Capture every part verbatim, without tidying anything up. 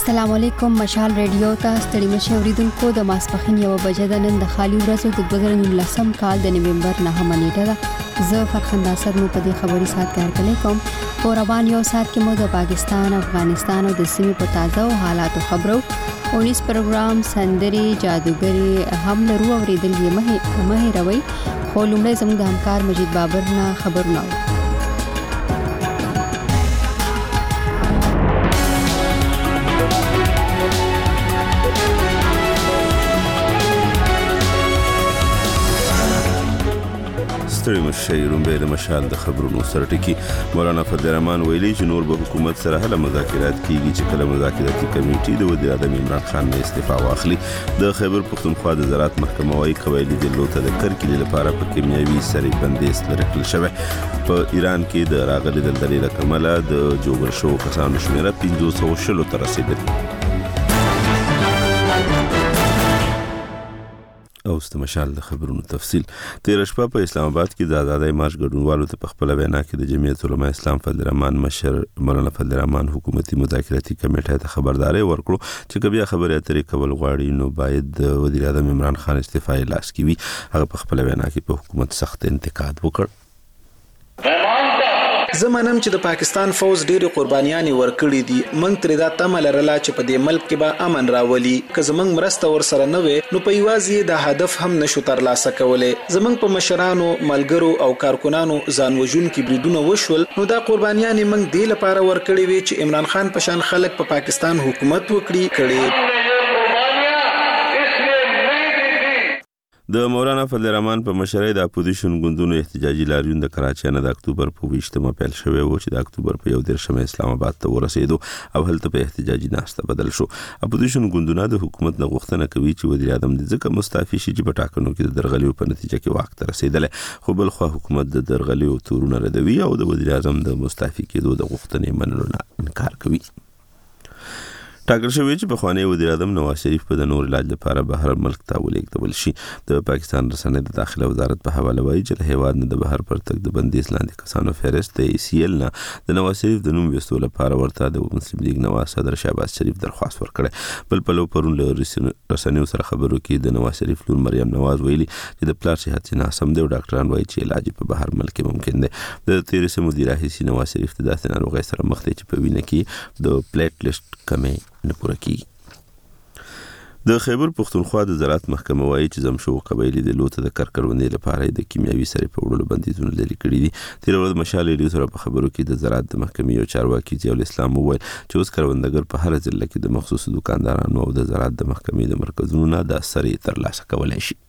السلام علیکم مشال ریډیو ته ستړي مشه اوریدونکو د ماسپخین یو بجې د نن د خالي ورځو د دوه زره نولسم کال د نومبر نهمه نیټه ده. زه فرخنده اسد مو په دې خبري سات کار کوي کوم په روان یو سات کې مو د پاکستان، افغانستان او د سیمې په تازه او حالاتو خبرو اونیس پروګرام سندري جادوګری هم لرو اوریدل یې مه مه روي خو لومړی زموږ د همکار مجید بابر نه خبرونه. ستړي مشه رومبه د مشال د خبرونو سره ټکی. مولانا فضل الرحمن ویلي چې نور به حکومت سره هله مذاکرات کیږي چې کله مذاکراتي کمیټې د وزیر اعظم عمران خان نه استعفا واخلي. د خیبر پختونخوا د زراعت محکمه وايي قبایلی د لوته د کرکلې لپاره په کیمیاوي سری بندیز لري کړل شوی. په ایران کې د راغلي دلدلې له کمله د جوړ شو کسانو شمیره پنځه سوه شل ته رسیدلی. او ست مشال د خبرونو تفصیل. تیر شپه په اسلام آباد کې د آزادۍ مارش ګډونوالو ته په خپل وینا کې د جمعیت علماء اسلام فضل الرحمن مشر مولانا فضل الرحمن حکومتي مذاکراتي کمیټې ته خبرداري ورکړو چې کبیا خبرې اترې کول غواړي نو باید د وزیر اعظم عمران خان استعفا لاس کې وي. هغه په خپل وینا کې په حکومت سخت انتقاد وکړ. زمانم چې د پاکستان فوج ډېری قربانیانې ورکړې دي، موږ ترې دا تمه لرله چې په دې ملک کې به امن راولي. که زموږ مرسته ورسره نه وي نو په یوازې د هدف هم نشو ترلاسه کولی. زموږ په مشرانو، ملګرو او کارکونانو ځان وژونکي بریدونه وشول نو دا قربانیانې موږ دې لپاره ورکړې وي چې عمران خان په شان خلک په پا پاکستان حکومت وکړي کړي. د مولانا فضل الرحمن په مشرۍ د اپوزیشن ګوندونو احتجاجي لاریون د کراچۍ نه د اکتوبر په ویشتمه پیل شوی و چې د اکتوبر په یو دیرشمه اسلام آباد ته ورسېدو او هلته په احتجاجي ناسته بدل شو. اپوزیشن ګوندونه د حکومت نه غوښتنه کوي چې وزیر اعظم د ځکه مستعفي شي چې په ټاکنو کې د درغلیو په نتیجه کې واک ته رسیدلی، خو بل خو حکومت د درغلیو تورونه ردوي او د وزیر اعظم د مستعفي کېدو د غوښتنې منلو نه انکار کوي. ټاکل شوی چې په خوانی وزیر اعظم نواز شریف په د نور علاج لپاره بهر ملک ته ولېږدول شي. د پاکستان رسنۍ د داخله وزارت په حواله وایي چې له هیواد نه د بهر پرتګ د بندیز لاندې کسانو فهرست د ای سی ایل نه د نواز شریف د نوم ویستو لپاره ورته د مسلم لیگ نواز صدر شهباز شریف درخواست ورکړی. بل پلو پرون له رسنیو سره خبرو کې د نواز شریف لور مریم نواز ویلي چې د پلار صحت ناسم دی او ډاکټران وایي چې علاج په بهر ملک ممکن دی. د تیر سه مدیر راهیسي نواز شریف د داسې ناروغۍ سره مخ دی چې په وینه کې د پلیټ لیسټ کمې نه پوره کیږي. د خیبر پختونخوا د زراعت محکمه وايي چې زمشو قبایلی د لوته د کرکرونې لپاره د کیمیاوي سرې په وړلو بندیزونه لري کړی دي. تیر ورځ مشال ریډیو سره په خبرو کې د زراعت د محکمې یو چارواکي ضیاء الاسلام وویل چې اوس کروندګر په هر ضلع کې د مخصوص دکاندارانو او د زراعت د محکمې د مرکزونو نه د سرې ترلاسه کولای شي.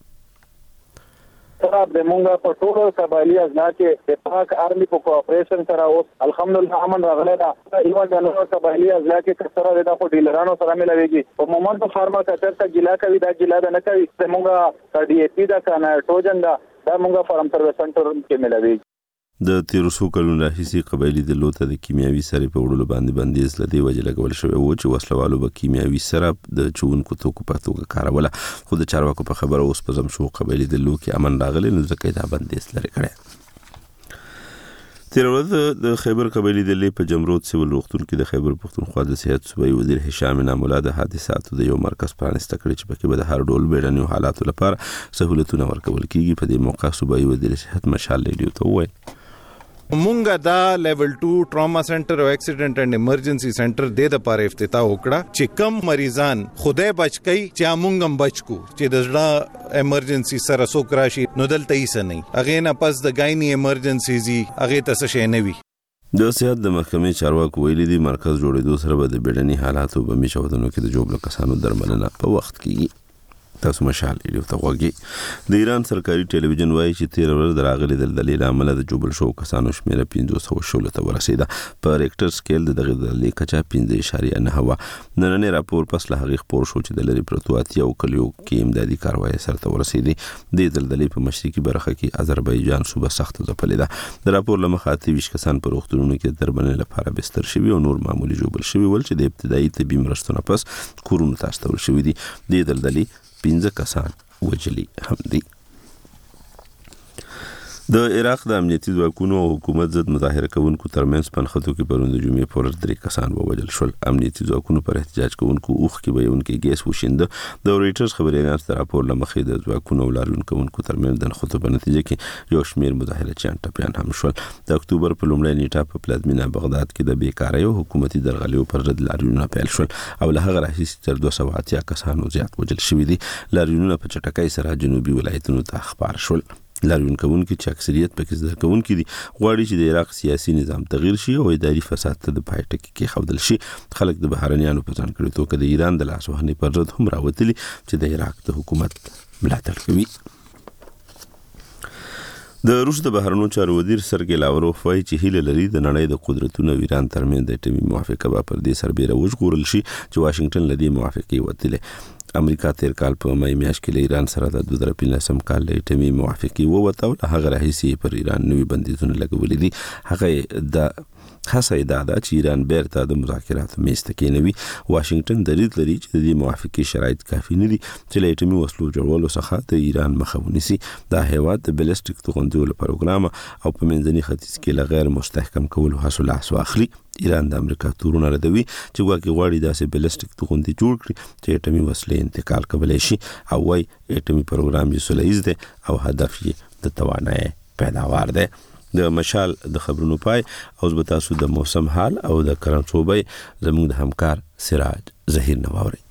سره د مونږه په ټولو قبایلی اجزا کې د پاک آرمي په کوآپریشن سره اوس الحمدلله امن راغلی دا. یو د نورو قبایلی اجزا کې کثره د خو ډیلرانو سره ملويږي. په مومن په فارما کتر ته جلا کوي دا جلا نه کوي. د مونږه ډي اي پی دا کنه ټوجن دا د مونږه فارم سرویس سنټر کې ملويږي. د تیرو څو کلونو راهیسې قبایلی د لوته د کیمیاوي سرې په وړلو باندې بندیز لدی وجه لګول شوی و چې وسلوالو به کیمیاوي سره د چونکو توکو په توګه کاروله، خو د چارواکو په خبره اوس په زمشو قبایلی د لو کې امن راغلی نو ځکه دا بندیز لري کړی. تیر ورځ د خیبر قبایلی د لی په جمرود سیول روغتون کې د خیبر پختونخوا د صحت صوبایي وزیر هشام نامولا د حادثاتو د یو مرکز پرانسته کړی چې پکې به د هر ډول بیړنیو حالاتو لپاره سہولتونه ورکول کیږي. په دې موقع صوبایي وزیر صحت مشال ریډیو ته وویل مونږه دا لیول ټو ټراما سنټر او اکسیډنټ اینڈ ایمرجنسي سنټر د لپاره افتتاح وکړه چې کم مریضان خدای بچ کړي چې مونږ هم بچ کو چې د ځړه ایمرجنسي سره سوک راشي نو دلته یې نه اغه نه پس د ګایني ایمرجنسي اغه ته څه نه وي. د صحت د محکمې چارواکو ویلي دي مرکز جوړېدو سره به د بیړني حالاتو په میشودنو کې د جوړ کسانو درملنه په وخت کې. تاسو مشال ایډیو ته وګورئ. د ایران سرکاري ټلویزیون وایي چې تیر ورځ د راغلي دلدلې له امله د جوبل شو کسانو شمیره پنځه سوه شل ته ورسېده. په ریکټر سکیل د دغه دلدلې کچا پنځه اعشاریه نه هوا. نننې راپور پس له هغې خپور شو چې د لرې پرتو اتیا کلیو کې امدادي کاروایي سرته ورسېدې. د دلدلې په مشرقي برخه کې آذربایجان صوبه سخت ځپلې ده. د راپور له مخې اته ویشت کسان په روغتونونو کې د درملنې لپاره بستر شوي او نور معمولي جوبل شوي ول چې د ابتدایي طبي مرستو نه پس کورونو ته استول شوي دي. د دلدلې پنځه کسان وجلی هم دي. د عراق د امنیتي ځواکونو او حکومت ضد مظاهره کوونکو ترمنځ پنځخطو کې پروند جمعې پر درې کسان ووژل شول. امنیتي ځواکونو پر احتجاج کوونکو اوخ کې بهونکي ګیس وشینده. د رويټرز خبري اژانس راپور لمخې د ځواکونو ولارون کوونکو ترمنځ د خطو په نتیجه کې یو شمېر مظاهرچیان ټپيان هم شول. د اکتوبر په لومړۍ نیټه په پلازمینه بغداد کې د بیکارۍ او حکومتي درغلیو پر ضد لاریونونه پیل شول او له هغه راهیسې تر دوه سوه اتیا کسانو زیات وژل شوي دي. لاریونونه په چټکۍ سره جنوبي ولایتونو ته خپاره شول. لاریون کوونکي چې اکثریت پکې زده کوونکي دي غواړي چې د عراق سیاسي نظام تغییر شي او اداري فساد ته د پای ټکی کېښودل شي. خلک د بهرنیانو په ځانګړې توګه د ایران د لاسوهنې پر ضد هم راوتلي چې د عراق د حکومت ملاتړ کوي. د روس د بهرنیو چارو وزیر سرګی لاوروف وایي چې هیله لري د نړۍ د قدرتونو ایران ترمنځ د اټومي موافقه به پر دې سربېره وژغورل شي چې واشنگټن له دې موافقې وتلی. امریکا تیر کال په مې میاشت کې له ایران سره د دوه زره پنځلسم کال له اټومي موافقې ووته او له هغه راهیسې پر ایران نوي بندیزونه لګولي دي. هغه د هڅه دا ده چې ایران بیرته د مذاکراتو میز ته کېنوي. واشنگټن درید لري چې د دې موافقې شرایط کافي نه دي چې له اټومي وسلو جوړولو څخه د ایران مخه ونیسي. دا هیواد د بیلسټیک توغندیو له پروګرام او په منځني ختیځ کې له غیر مستحکم کولو هڅو لاس واخلي. ایران د امریکا تورونه ردوي چې ګواکې غواړي داسې بیلسټیک توغندي جوړ کړي چې اټومي وسلې انتقال کولی شي او وايي اټومي پروګرام یې سوله ییز دی او هدف یې د توانایي پیداوار دی. د مشال د خبرونو پای او زه تاسو د موسم حال او د کرنسوبي زموږ د همکار سراج زهیر نواوري.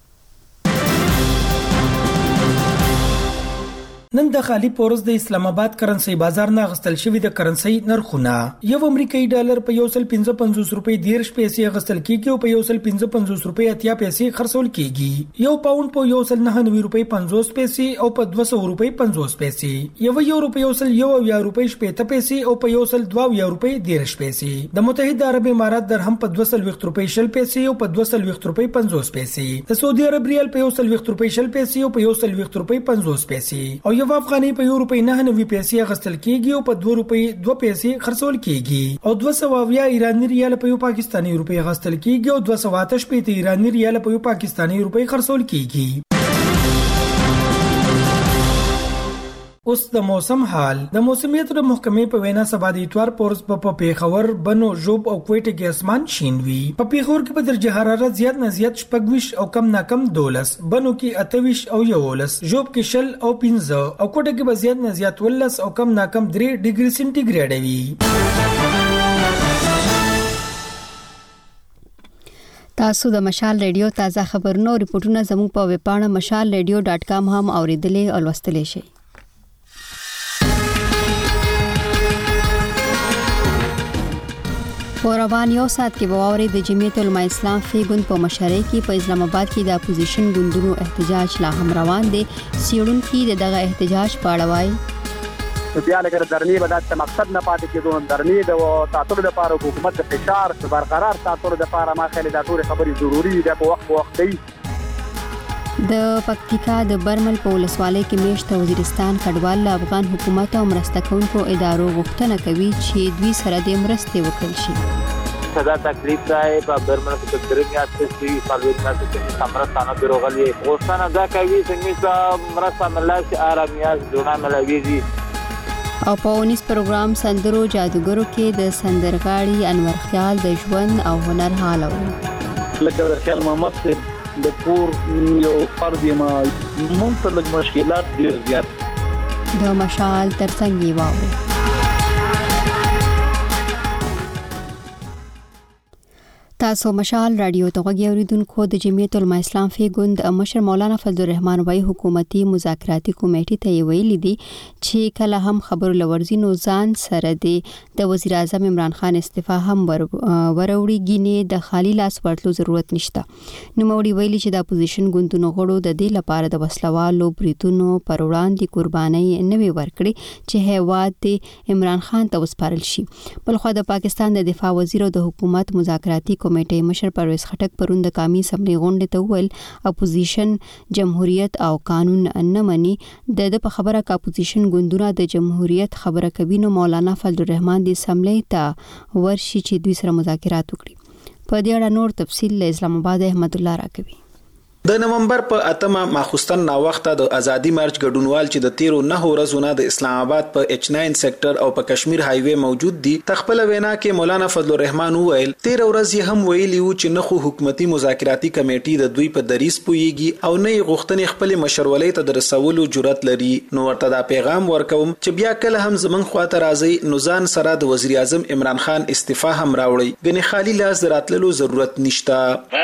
نن د خالی پورز د اسلام آباد کرنسي بازار نه غستل شوی د کرنسي نرخونه یو امریکایي ډالر په یو سل پنځه پنځوس روپۍ دیرش پیسې غستل کیږي او په یو سل پنځه پنځوس روپۍ اتیا پیسې خرڅول کیږي. یو پاوند په یو سل نهه نوي روپۍ پنځوس پیسې او په دوه سوه روپۍ پنځوس پیسې. یو یورو په یو سل یو یا روپۍ شپږ پیسې او په یو سل دوه یا روپۍ دیرش پیسې. د متحده عرب امارات درهم په دوه سل روپۍ شل پیسې او په دوه سل روپۍ پنځوس پیسې. د سعودي عرب ریال په یو سل روپۍ شل پیسې او په یو سل روپۍ پنځوس پیسې. یو افغاني په یو روپۍ نه نوي پیسې غستل کیږي او په دوه روپۍ دوه پیسې خرڅول کیږي او دوه سوه اویا ایرانی ریال په یو پاکستاني روپۍ غستل کیږي او دوه سوه اته شپېته ایرانی ریال په یو پاکستاني روپۍ خرڅول کیږي. اوس د موسم حال. د موسمیت د محکمې په وینا سبا د اتوار پورز په پیښور بنو ژوب او کوټه کې اسمان شین وي. په پیښور کې په درجه حرارت زیات نه زیات شپږ او کم نه کم دولس، بنو کې اته او یولس، ژوب کې شل او پنځه او کوټه کې به زیات نه زیات ولس او کم نه کم درې ډیګري سنټیګریډ وي. تاسو د مشال ریډیو تازه خبرونه او ریپورتونه زموږ په ویب پاڼه مشال ریډیو ډاټ کام هم اوریدلې او لوستلې شئ. په روان یو ساعت کې بواوري د جمعیت علماء اسلام فی ګوند په مشرۍ کې په اسلام آباد کې د اپوزیشن ګوندونو احتجاج لا هم روان دي. سیړونکو د دغه احتجاج په اړه وایي بیا لکه درنی به د مقصد نه پاتې کېدو، درنی د ساتلو لپاره حکومت د فشار برقرار ساتلو لپاره ما خلک دا ټول خبرې ضروری دي په وخت وخت دی. د پکتیکا د برمل په ولسوالۍ کې میشته وزیرستان کډوال له افغان حکومت او مرسته کوونکو ادارو غوښتنه کوي چې دوی سره د مرستې وکړل شي. صدا تکلیف دی په برمل کې د درمیات کې فعالیت نه کوي سمرستانه دروغلي غوښتنه دا کوي چې مرسته ملاتړ آرامیاز جوړه ملويږي. او په اونیس پروګرام سندرو جادوګرو کې د سندرغاړي انور خیال د ژوند او هنر حال او لکه خیال محمد د پور یو فرد ما مونږ مشکلات ډیر زیات د مشال ترڅنګ یې واوري. تاسو مشال رادیو ته غوږی اوریدونکو د جمعیت علماء اسلام فی ګوند مشر مولانا فضل الرحمن وای حکومتي مذاکراتي کمیټې ته ویلي دي چې کله هم خبر لورځي نو ځان سره دی د وزیر اعظم عمران خان استعفا هم وروړي ګینه د خالی لاس ورتلو ضرورت نشته. نو موري ویلي چې د اپوزیشن ګوندونو غړو د دې لپاره د وسلوالو بریتونو پر وړاندې قرباني نه وی ورکړي چې هیواد د عمران خان ته وسپارل شي. بلخو د پاکستان د دفاع وزیر او د حکومت مذاکراتي کمیټې مشر پرویز خټک پروند د قومي اسمبلی غونډې ته ویل اپوزیشن جمهوریت او قانون نه مني. د په خبره ک اپوزیشن ګوندونه د جمهوریت خبره کوي نو مولانا فضل الرحمن د اسمبلی ته ورشي چې دوی سره مذاکرات وکړي. په دې اړه نور تفصیل له اسلام آباد احمد الله راکوي. د نومبر په اتمه ماخوستن نا وخت د ازادي مارچ ګډونوال چې د تیرو نه ورځې د اسلام آباد په ایچ ناین سېکټر او په کشمیر های وی موجود دي تخپل وینا کې مولانا فضل الرحمن وویل تیر ورځ هم ویلی و چې نه خو حکومتي مذاکراتي کمیټې د دوی په دریس پویږي او نه غوښتنې خپل مشرولۍ ته درسولو جرأت لري نو ورته دا پیغام ورکوم چې بیا کله هم زمون خواته راځي نو ځان سره د وزیر اعظم عمران خان استعفا هم راوړي غني خالی لاس دراتلو ضرورت نشته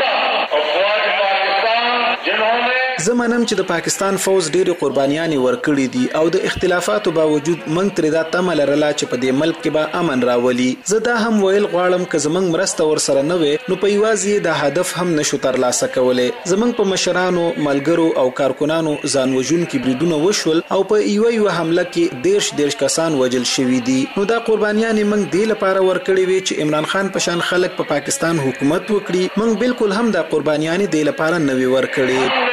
زمانم چې د پاکستان فوز ډېری قربانيان ورکړي دي او د اختلافاتو باوجود موږ تر دا تمه لرله چې په دې ملک کې به امن راولي زه دا هم ویل غواړم چې زمونږ مرسته ورسره نه وي نو په یوازې د هدف هم نشو ترلاسه کولای زمونږ په مشرانو ملګرو او کارکونانو ځان وژونکي بریدونه وشول او په یو یو حمله کې دیرش دیرش کسان وجل شوي دي نو دا قربانيان موږ دې لپاره ورکړي وي چې عمران خان په شان خلک په پا پاکستان حکومت وکړي موږ بالکل هم دا قربانيان دې لپاره نه وي ورکړي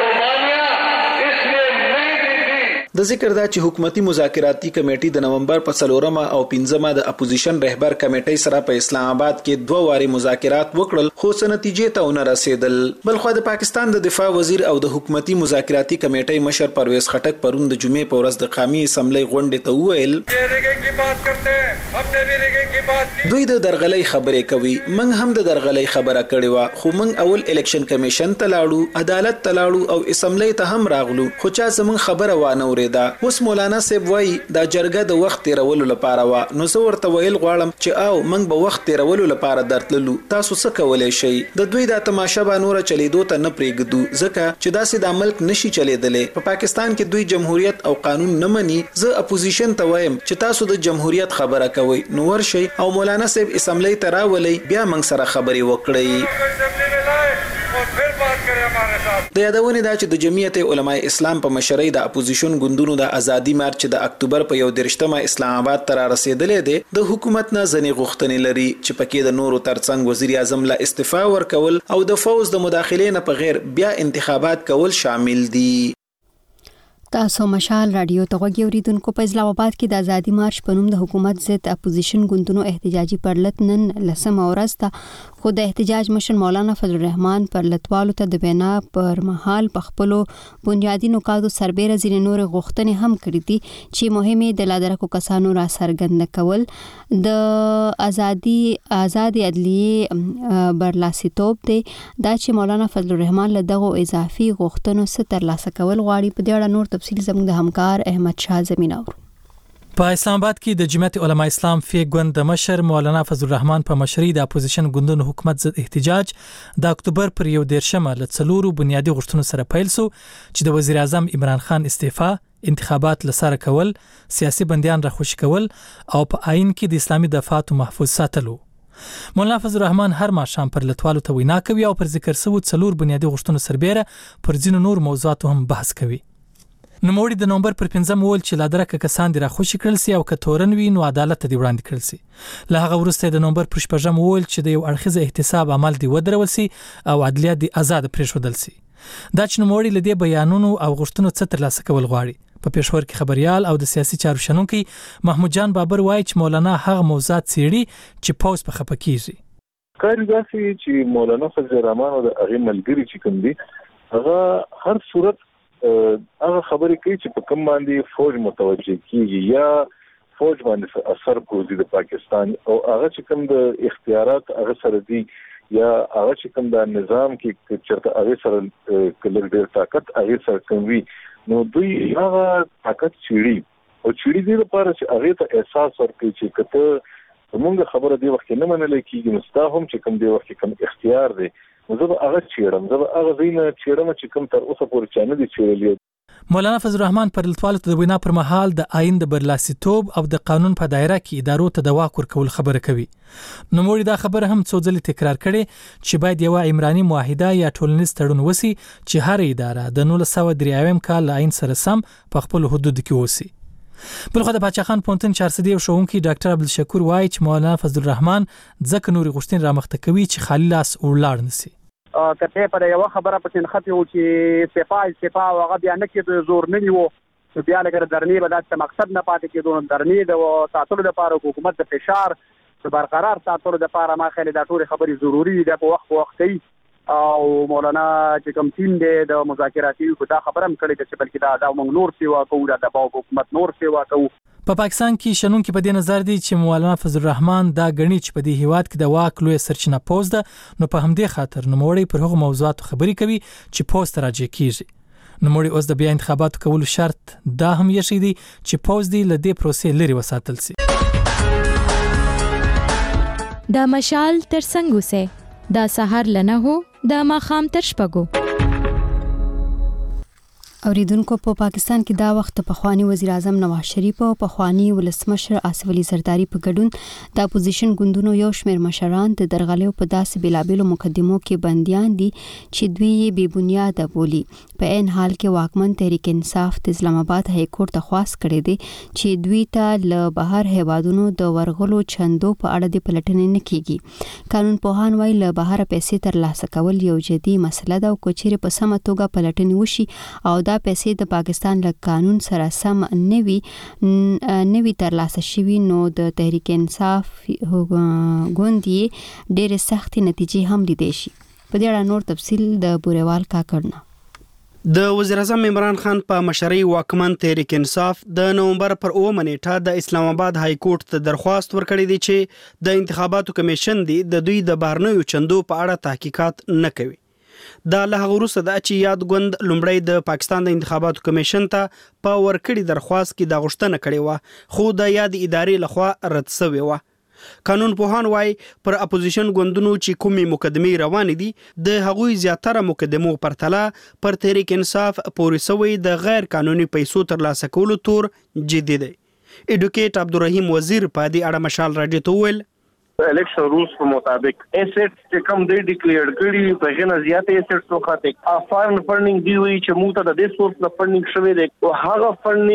د ذکر دا چې حکومتي مذاکراتي کمیټې د نومبر په څلورمه او پنځمه د اپوزیشن رهبر کمیټې سره په اسلام آباد کې دوه واري مذاکرات وکړل خو څه نتیجې ته ونه رسیدل بل خو د پاکستان د دفاع وزیر او د حکومتي مذاکراتي کمیټې مشر پرویز خټک پرون د جمعې په ورځ د قومي اسمبلی غونډې ته وویل دوی د درغلۍ خبرې کوي موږ هم د درغلۍ خبره کړې و خو موږ اول الیکشن کمیشن ته لاړو عدالت ته لاړو او اسمبلی ته هم راغلو خو چا زمون خبره وانه دا اوس مولانا صاحب وای دا جرګه د وخت تیرولو لپاره و نو زه ورته ویل غواړم چې او موږ به وخت تیرولو لپاره درتللو تاسو څه کولای شئ د دوی د تماشا به نور چلیدو ته نه پریږدو ځکه چې داسې د ملک نشي چلیدلې په پا پاکستان کې دوی جمهوریت او قانون نه مني زه اپوزیشن ته وایم چې تاسو د جمهوریت خبره کوئ نو ورشئ او مولانا صاحب اسمبلی ته راولئ بیا موږ سره خبرې وکړئ د یادونه دا چې د جمعیت علماء اسلام په مشرۍ د اپوزیشن ګوندونو د ازادي مارچ د اکتوبر په یو درشتمه اسلام آباد ته رسیدلې ده د حکومت نه ځنې غوښتنې لري چې پکې د نورو ترڅنګ وزیر اعظم لا استعفا ورکول او د فوز د مداخلې نه په غیر بیا انتخابات کول شامل دي تاسو مشال رادیو ته غوږی اوریدونکو په اسلام آباد کې د ازادي مارچ په نوم د حکومت ضد اپوزیشن ګوندونو احتجاجي پرلط نن لسمه ورځ ته خو د احتجاج مشر مولانا فضل الرحمن پرلطوالو ته د بنا پر مهال په خپلو بنیادی نکاتو سربېره ځینې نور غوښتنې هم کړې دي چې مهمه د لادرکو کسانو را څرګند کول د ازادي آزادي عدلیه برلاسیتوب دی دا چې مولانا فضل الرحمن له دغه اضافي غوښتنو څخه ترلاسه کول غواړي په دې اړه نور تفصیل زموږ د همکار احمد شاه زمیناور په اسلام آباد کې د جمعیت علماء اسلام فی ګوند د مشر مولانا فضل الرحمن په مشرۍ د اپوزیشن ګوندونو حکومت ضد احتجاج د اکتوبر پر یو دیرشمه له څلورو بنیادی غوښتنو سره پیل شو چې د وزیر اعظم عمران خان استعفا انتخابات لساره کول سیاسي بندیان راخوش کول او په آئین کې د اسلامي دفاعات محفوظ ساتلو مولانا فضل الرحمن هر ماښام پر لټوالو ته وینا کوي او پر ذکر شوی څلور بنیادی غوښتنو سربېره پر ځینو نور موضوعاتو هم بحث کوي نوموړي د نومبر پر پنځم ویل چې لادرکه کسان دي راخوشي کړل سي او کتورن وی نو عدالت ته دی وړاندې کړل سي له هغه وروسته د نومبر پر شپږم ویل چې د یو اړخیز احتساب عمل دی ودرول سي او عدلیه دی آزاد پرېښودل سي دا چې نوموړي له دې بیانونو او غوښتنو څخه ترلاسه کول غواړي په پېښور کې خبريال او د سیاسي چارو شنونکي محمود جان بابر وایي چې مولانا هغه موضوعات څېړي چې پوز په خپه کیږي کار داسي چې مولانا فضل الرحمن او د هغه ملګری چې کوم دي هغه هر صورت هغه خبرې کوي چې په کوم باندې فوج متوجه کیږي یا فوج باندې اثر کوي د پاکستان او هغه چې کوم د اختیارات هغه سره دي یا هغه چې کوم د نظام کې چرته هغه سره کلر ډیر طاقت هغه سره کوي نو دوی هغه طاقت چيري او چيري دې لپاره چې هغه ته احساس ورکړي چې کته موږ خبره دی وخت نه منل کیږي مستهم چې کوم دی وخت کوم اختیار دی زه به هغه چیرم زه به هغه زینه چیرم چې کوم تر اوسه پورې چانه دي چیرلې مولانا فضل الرحمن پر لټوالو ته د وینا پر مهال د آئین د برلاسیتوب او د قانون په دایره کې ادارو ته د واک ورکول خبره کوي نو موږ دا خبره هم څو ځله تکرار کړي چې باید یو عمراني معاهده یا ټولنیز تړون وسی چې هر اداره د نولس سوه درې اویا کال آئین سره سم په خپل حدود کې وسی بلخو د باچا خان پونتن چارسدی او شونکي ډاکټر عبدالشکور وایي چې مولانا فضل الرحمن ځکه نوري غوښتنې را مخته کوي چې خالی لاس ولاړ نسی کته پر یو خبره پسې خطي و چې استعفا استعفا هغه بیان کې زور نه نیو چې بیا لګر درنی به د مقصد نه پاتې کېدون درنی د ساتلو لپاره حکومت د فشار چې برقرار ساتلو لپاره ما خلې د ټول خبري ضروری ده په وخت وخت او مولانا چې کوم ټیم دی د مذاکراتي دا خبره هم کړې چې بلکې دا د موږ نور سیوا کوو د دباو حکومت نور سیوا کوو. په پا پاکستان کې شنون کې په دې نظر دي چې مولانا فضل الرحمن دا غني چې په دې هیواد کې د واک لوی سرچینه پوز ده، نو په همدې خاطر نو موړي پر هغه موضوعات خبري کوي چې پوز راځي کیږي. نو موړي اوس د بیا انتخاباتو کولو شرط دا هم یې شي دي چې پوز دی له دې پروسې لري وساتل سي. دا مشال تر څنګه سه دا سحر لنه هو دا ماخام تر شپګو. اوریدونکو په پاکستان کې دا وخت په خوانی وزیر اعظم نواز شریف او په خوانی ولسمشر آصف علي زرداری په ګډون د اپوزیشن ګوندونو یو شمېر مشران د درغلیو په داسې بلابلو مقدمو کې بنديان دي چې دوی یې بې بنیاده بولی. په عین حال کې واکمن تحریک انصاف د اسلام آباد های کورټ ته خواست کړی دی چې دوی ته له بهر هیوادونو د ورغلو چندو په اړه د پلټنې نه کیږي. قانون پوهان وايي له بهر پیسې ترلاسه کول یو جدي مسله ده او کچېره په سمه توګه پلټنې وشي او دا پیسې د پاکستان له قانون سره سم نوي نوي ترلاسه شوي نو د تحریک انصاف ګوندي ډېر سختي نتیجې هم لیدې شي. په دې اړه نور تفصیل د بوریوال کاکړنا. د وزیر اعظم عمران خان په مشرۍ واکمن تحریک انصاف د نومبر پر اومه نیټه د اسلام آباد های کورټ ته درخواست ورکړی دی چې د انتخاباتو کمیشن دی د دوی د بهرنیو چندو په اړه تحقیقات نه کوي. دا له هغه وروسته د چې یاد ګوند لومړی د پاکستان د انتخاباتو کمیشن ته په ورکړی درخواست کې د غوښتنه کړې و خو د یاد ادارې لخوا رد شوی و. قانون پوهان وايي پر اپوزیشن ګوندونو چې کومې مقدمې روانې دي د هغوی زیاتره مقدمو پرتله پر تحریک انصاف پورې سوی د غیر قانوني پیسو ترلاسه کولو تور جدي دی. ایډوکیټ عبدالرحیم وزیر په دې اړه مشال راډیو ته وویل الیکشن رولز په مطابق ایسټ چې کوم دی ډیکلیئر کړي په غنه زیات ایسټ څو خاطر افارن فندینګ دی وی چې موږ ته د دې سورس نه فندینګ شوی دی او هغه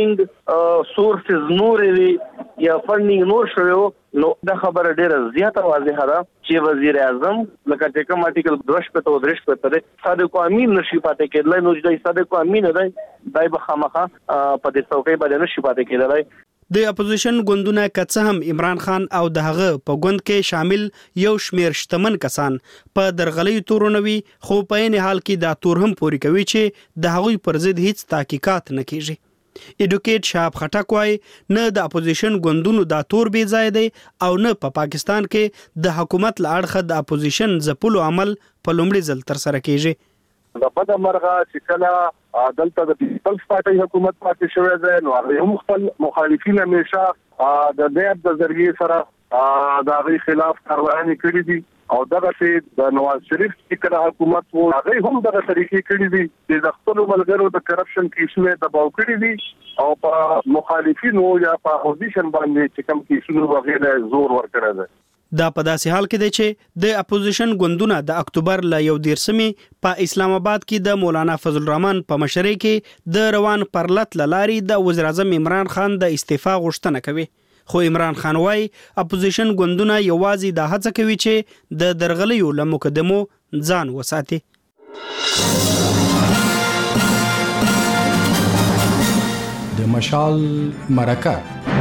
فندینګ سورسز نور وی یا فندینګ نور شوی نو دا خبره ډیره زیاته واضحه ده چې وزیر اعظم لکه چې کوم آرټیکل دوش په تو درش په تر صادق امین نشي پاتې کېدل نو چې صادق امین دی دای به خامخا په دې څوکۍ باندې نشي پاتې کېدل. د اپوزیشن ګوندونه که څه هم عمران خان او د هغه په ګوند کې شامل یو شمیر شتمن کسان په درغلي تورونوي خو په عین حال کې دا تور هم پوری کوي چې د هغوی پر ضد هیڅ تحقیقات نه کیږي. ایډوکیټ شاب خټک وايي نه د اپوزیشن ګوندونو دا تور بې ځای دی او نه په پا پاکستان کې د حکومت له اړخه د اپوزیشن ځپلو عمل په لومړي ځل تر سره کیږي. د بده مرغه چې کله دلته د پیپلز پارټي حکومت پاتې شوی دی نو هغه مختل مخالفین همیشه د دې د ذریعہ سره د هغه خلاف کاروایی کړې دي او دغه چې د نواز شریف چې حکومت وو هغه هم دغه طریقې کړې دي چې د خپل ملګرو د کرپشن کیسونه دباو کړی دي او په مخالفینو یا په اپوزیشن باندې چې کوم کیسونه وغیرہ زور ورکړی دی. دا په داسې حال کې دی چې د اپوزیشن ګوندونه د اکتوبر ل یو دیرشمې په اسلام آباد کې د مولانا فضل الرحمن په مشرۍ کې د روان پرلط لاري د وزیر اعظم عمران خان د استعفا غوښتنه کوي. خو عمران خان وايي اپوزیشن ګوندونه یوازې د هڅه کوي چې د درغلیو له مقدمو ځان وساتي. د مشال مرکه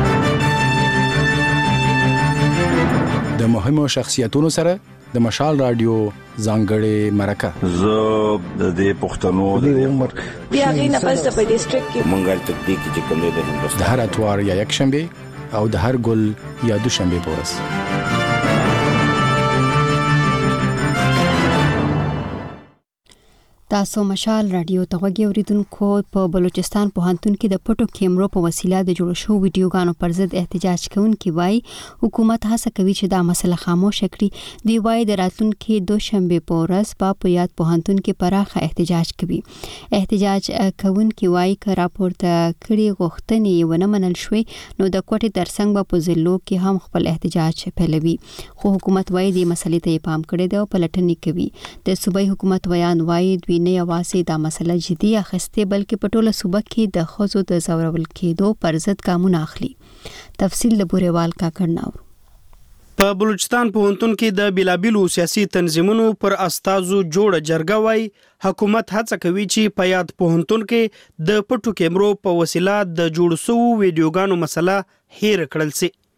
د مهمو شخصیتونو سره د مشال رادیو ځانګړې مرکه زه د دې پښتنو د عمر بیا غي نه پس په ډیسټریکټ کې منګل تکدیک چې کوم دی د هندوستان د هر اتوار یا یک شنبه او د هر ګل یا دوشنبه پورس. تاسو مشال رادیو ته غوږی اوریدونکو په بلوچستان پوهنتون کې د پټو کیمرو په وسیله د جوړ شو ویډیوګانو پر ضد احتجاج کوونکي وایي حکومت هڅه کوي چې دا مسله خاموش کړي. دی وایي د راتلونکي دوشنبه په ورځ په یاد پوهنتون کې پراخه احتجاج کوي. احتجاج کوونکي وایي چې راپورته کړي غوښتنې ونه منل شوې نو د کوټې ترڅنګ به په ضلعو کې هم خپل احتجاج پیلوي. خو حکومت وایي د مسلې ته پام کړی دی او پلټنې کوي. د صوبایي حکومت ویان وایي دوی نه یوازې دا مسله جدي اخیستې بلکې په ټوله صوبه کې د ښځو د ځورول کېدو پر ضد ګامونه اخلي. تفصیل د بوریوال کاکړنا. په بلوچستان پوهنتون کې د بیلابیلو سیاسي تنظیمونو پر استازو جوړه جرګه وای حکومت هڅه کوي چې په یاد پوهنتون کې د پټو کیمرو په وسیله د جوړ شوو ویډیوګانو مسله هیر کړل شي.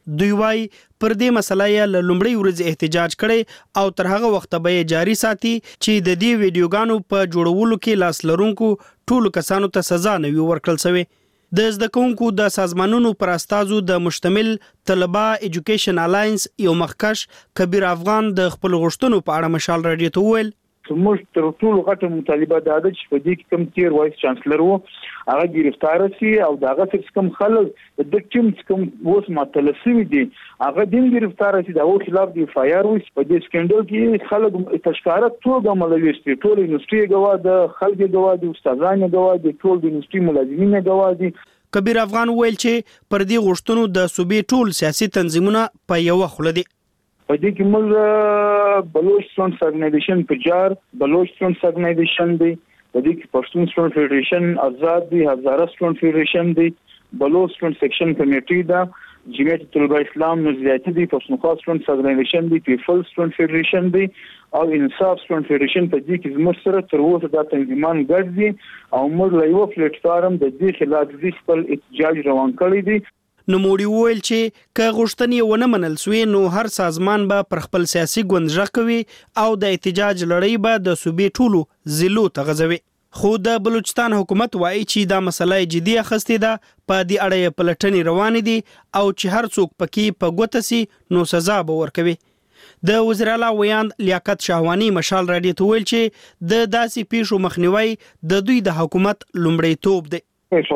دوی وايي پر دې مسله یې له لومړۍ ورځې احتجاج کړي او تر هغه وخته به یې جاري ساتي چې د دې ویډیوګانو په جوړولو کې لاس لرونکو ټولو کسانو ته سزا نه وي ورکړل شوې. د زده کوونکو د سازمانونو پر استازو د مشتمل طلبه ایجوکیشن الاینس یو مخکش کبیر افغان د خپل غوښتنو په اړه مشال راډیو ته وویل موږ تر ټولو غټه مطالبه دا ده چې په دې کې کوم تیر وایس چانسلر وو هغه گرفتار شي او داغه څخه کوم خلک د ټیم کوم اوس معطل شوی دي هغه دین گرفتار شي دا او خلاف دی فایر وي په دې سکندل کې خلک تشکارت ټول ملويستي ټول یونیورسيټي غوا د خلک غوا د استادانو غوا د ټول د یونیورسيټي ملازمین غوا دي. کبیر افغان ویل چې پر دې غوښتنو د صوبې ټول سیاسي تنظیمونه په یو خله دي. په دې کې موږ بلوچ سټوډنټس ارګنایزیشن پجار بلوچ سټوډنټس ارګنایزیشن دی په دې کې پښتون سټوډنټ فدریشن آزاد دی هزاره سټوډنټ فدریشن دی بلوچ سټوډنټ سیکشن کمیټي دا جمعیت طلبه اسلام نزدیاتی دی پښتونخوا سټوډنټس ارګنایزیشن دی پیپل سټوډنټ فدریشن دی او انصاف سټوډنټ فدریشن په دې کې زموږ سره تر اوسه دا تنظیمان ګډ دي او موږ له یو پلیټ فارم د دې خلاف د خپل احتجاج روان کړی دی. نو موړي وویل چې که غوښتنې ونه منل سوې نو هر سازمان به پر خپل سیاسي ګوند ژغ کوي او د احتجاج لړۍ به د صوبې ټولو ضلعو ته غځوي. خو د بلوچستان حکومت وایي چې دا مسله جدي اخیستې ده په دې اړه یې پلټنې روانې دي او چې هر څوک پکې په ګوته سي نو سزا به ورکوي. د وزیر اعلی ویاند لیاقت شاهوانی مشال راډیو ته ویل چې د داسې پیښو مخنیوي د دوی د حکومت لومړیتوب دی.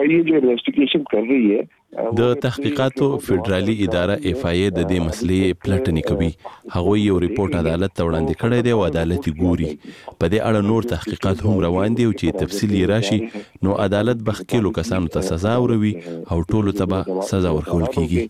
د تحقیقاتو فدرالي اداره اف آی ای د دې مسلې پلټنې کوي. هغه یو ریپورت عدالت ته وړاندې کړی دی او عدالت ګوري. په دې اړه نور تحقیقات هم روان دي او چې تفصیل یې راشي نو عدالت به خکېلو کسانو ته سزا وروي او ټولو ته به سزا ورکول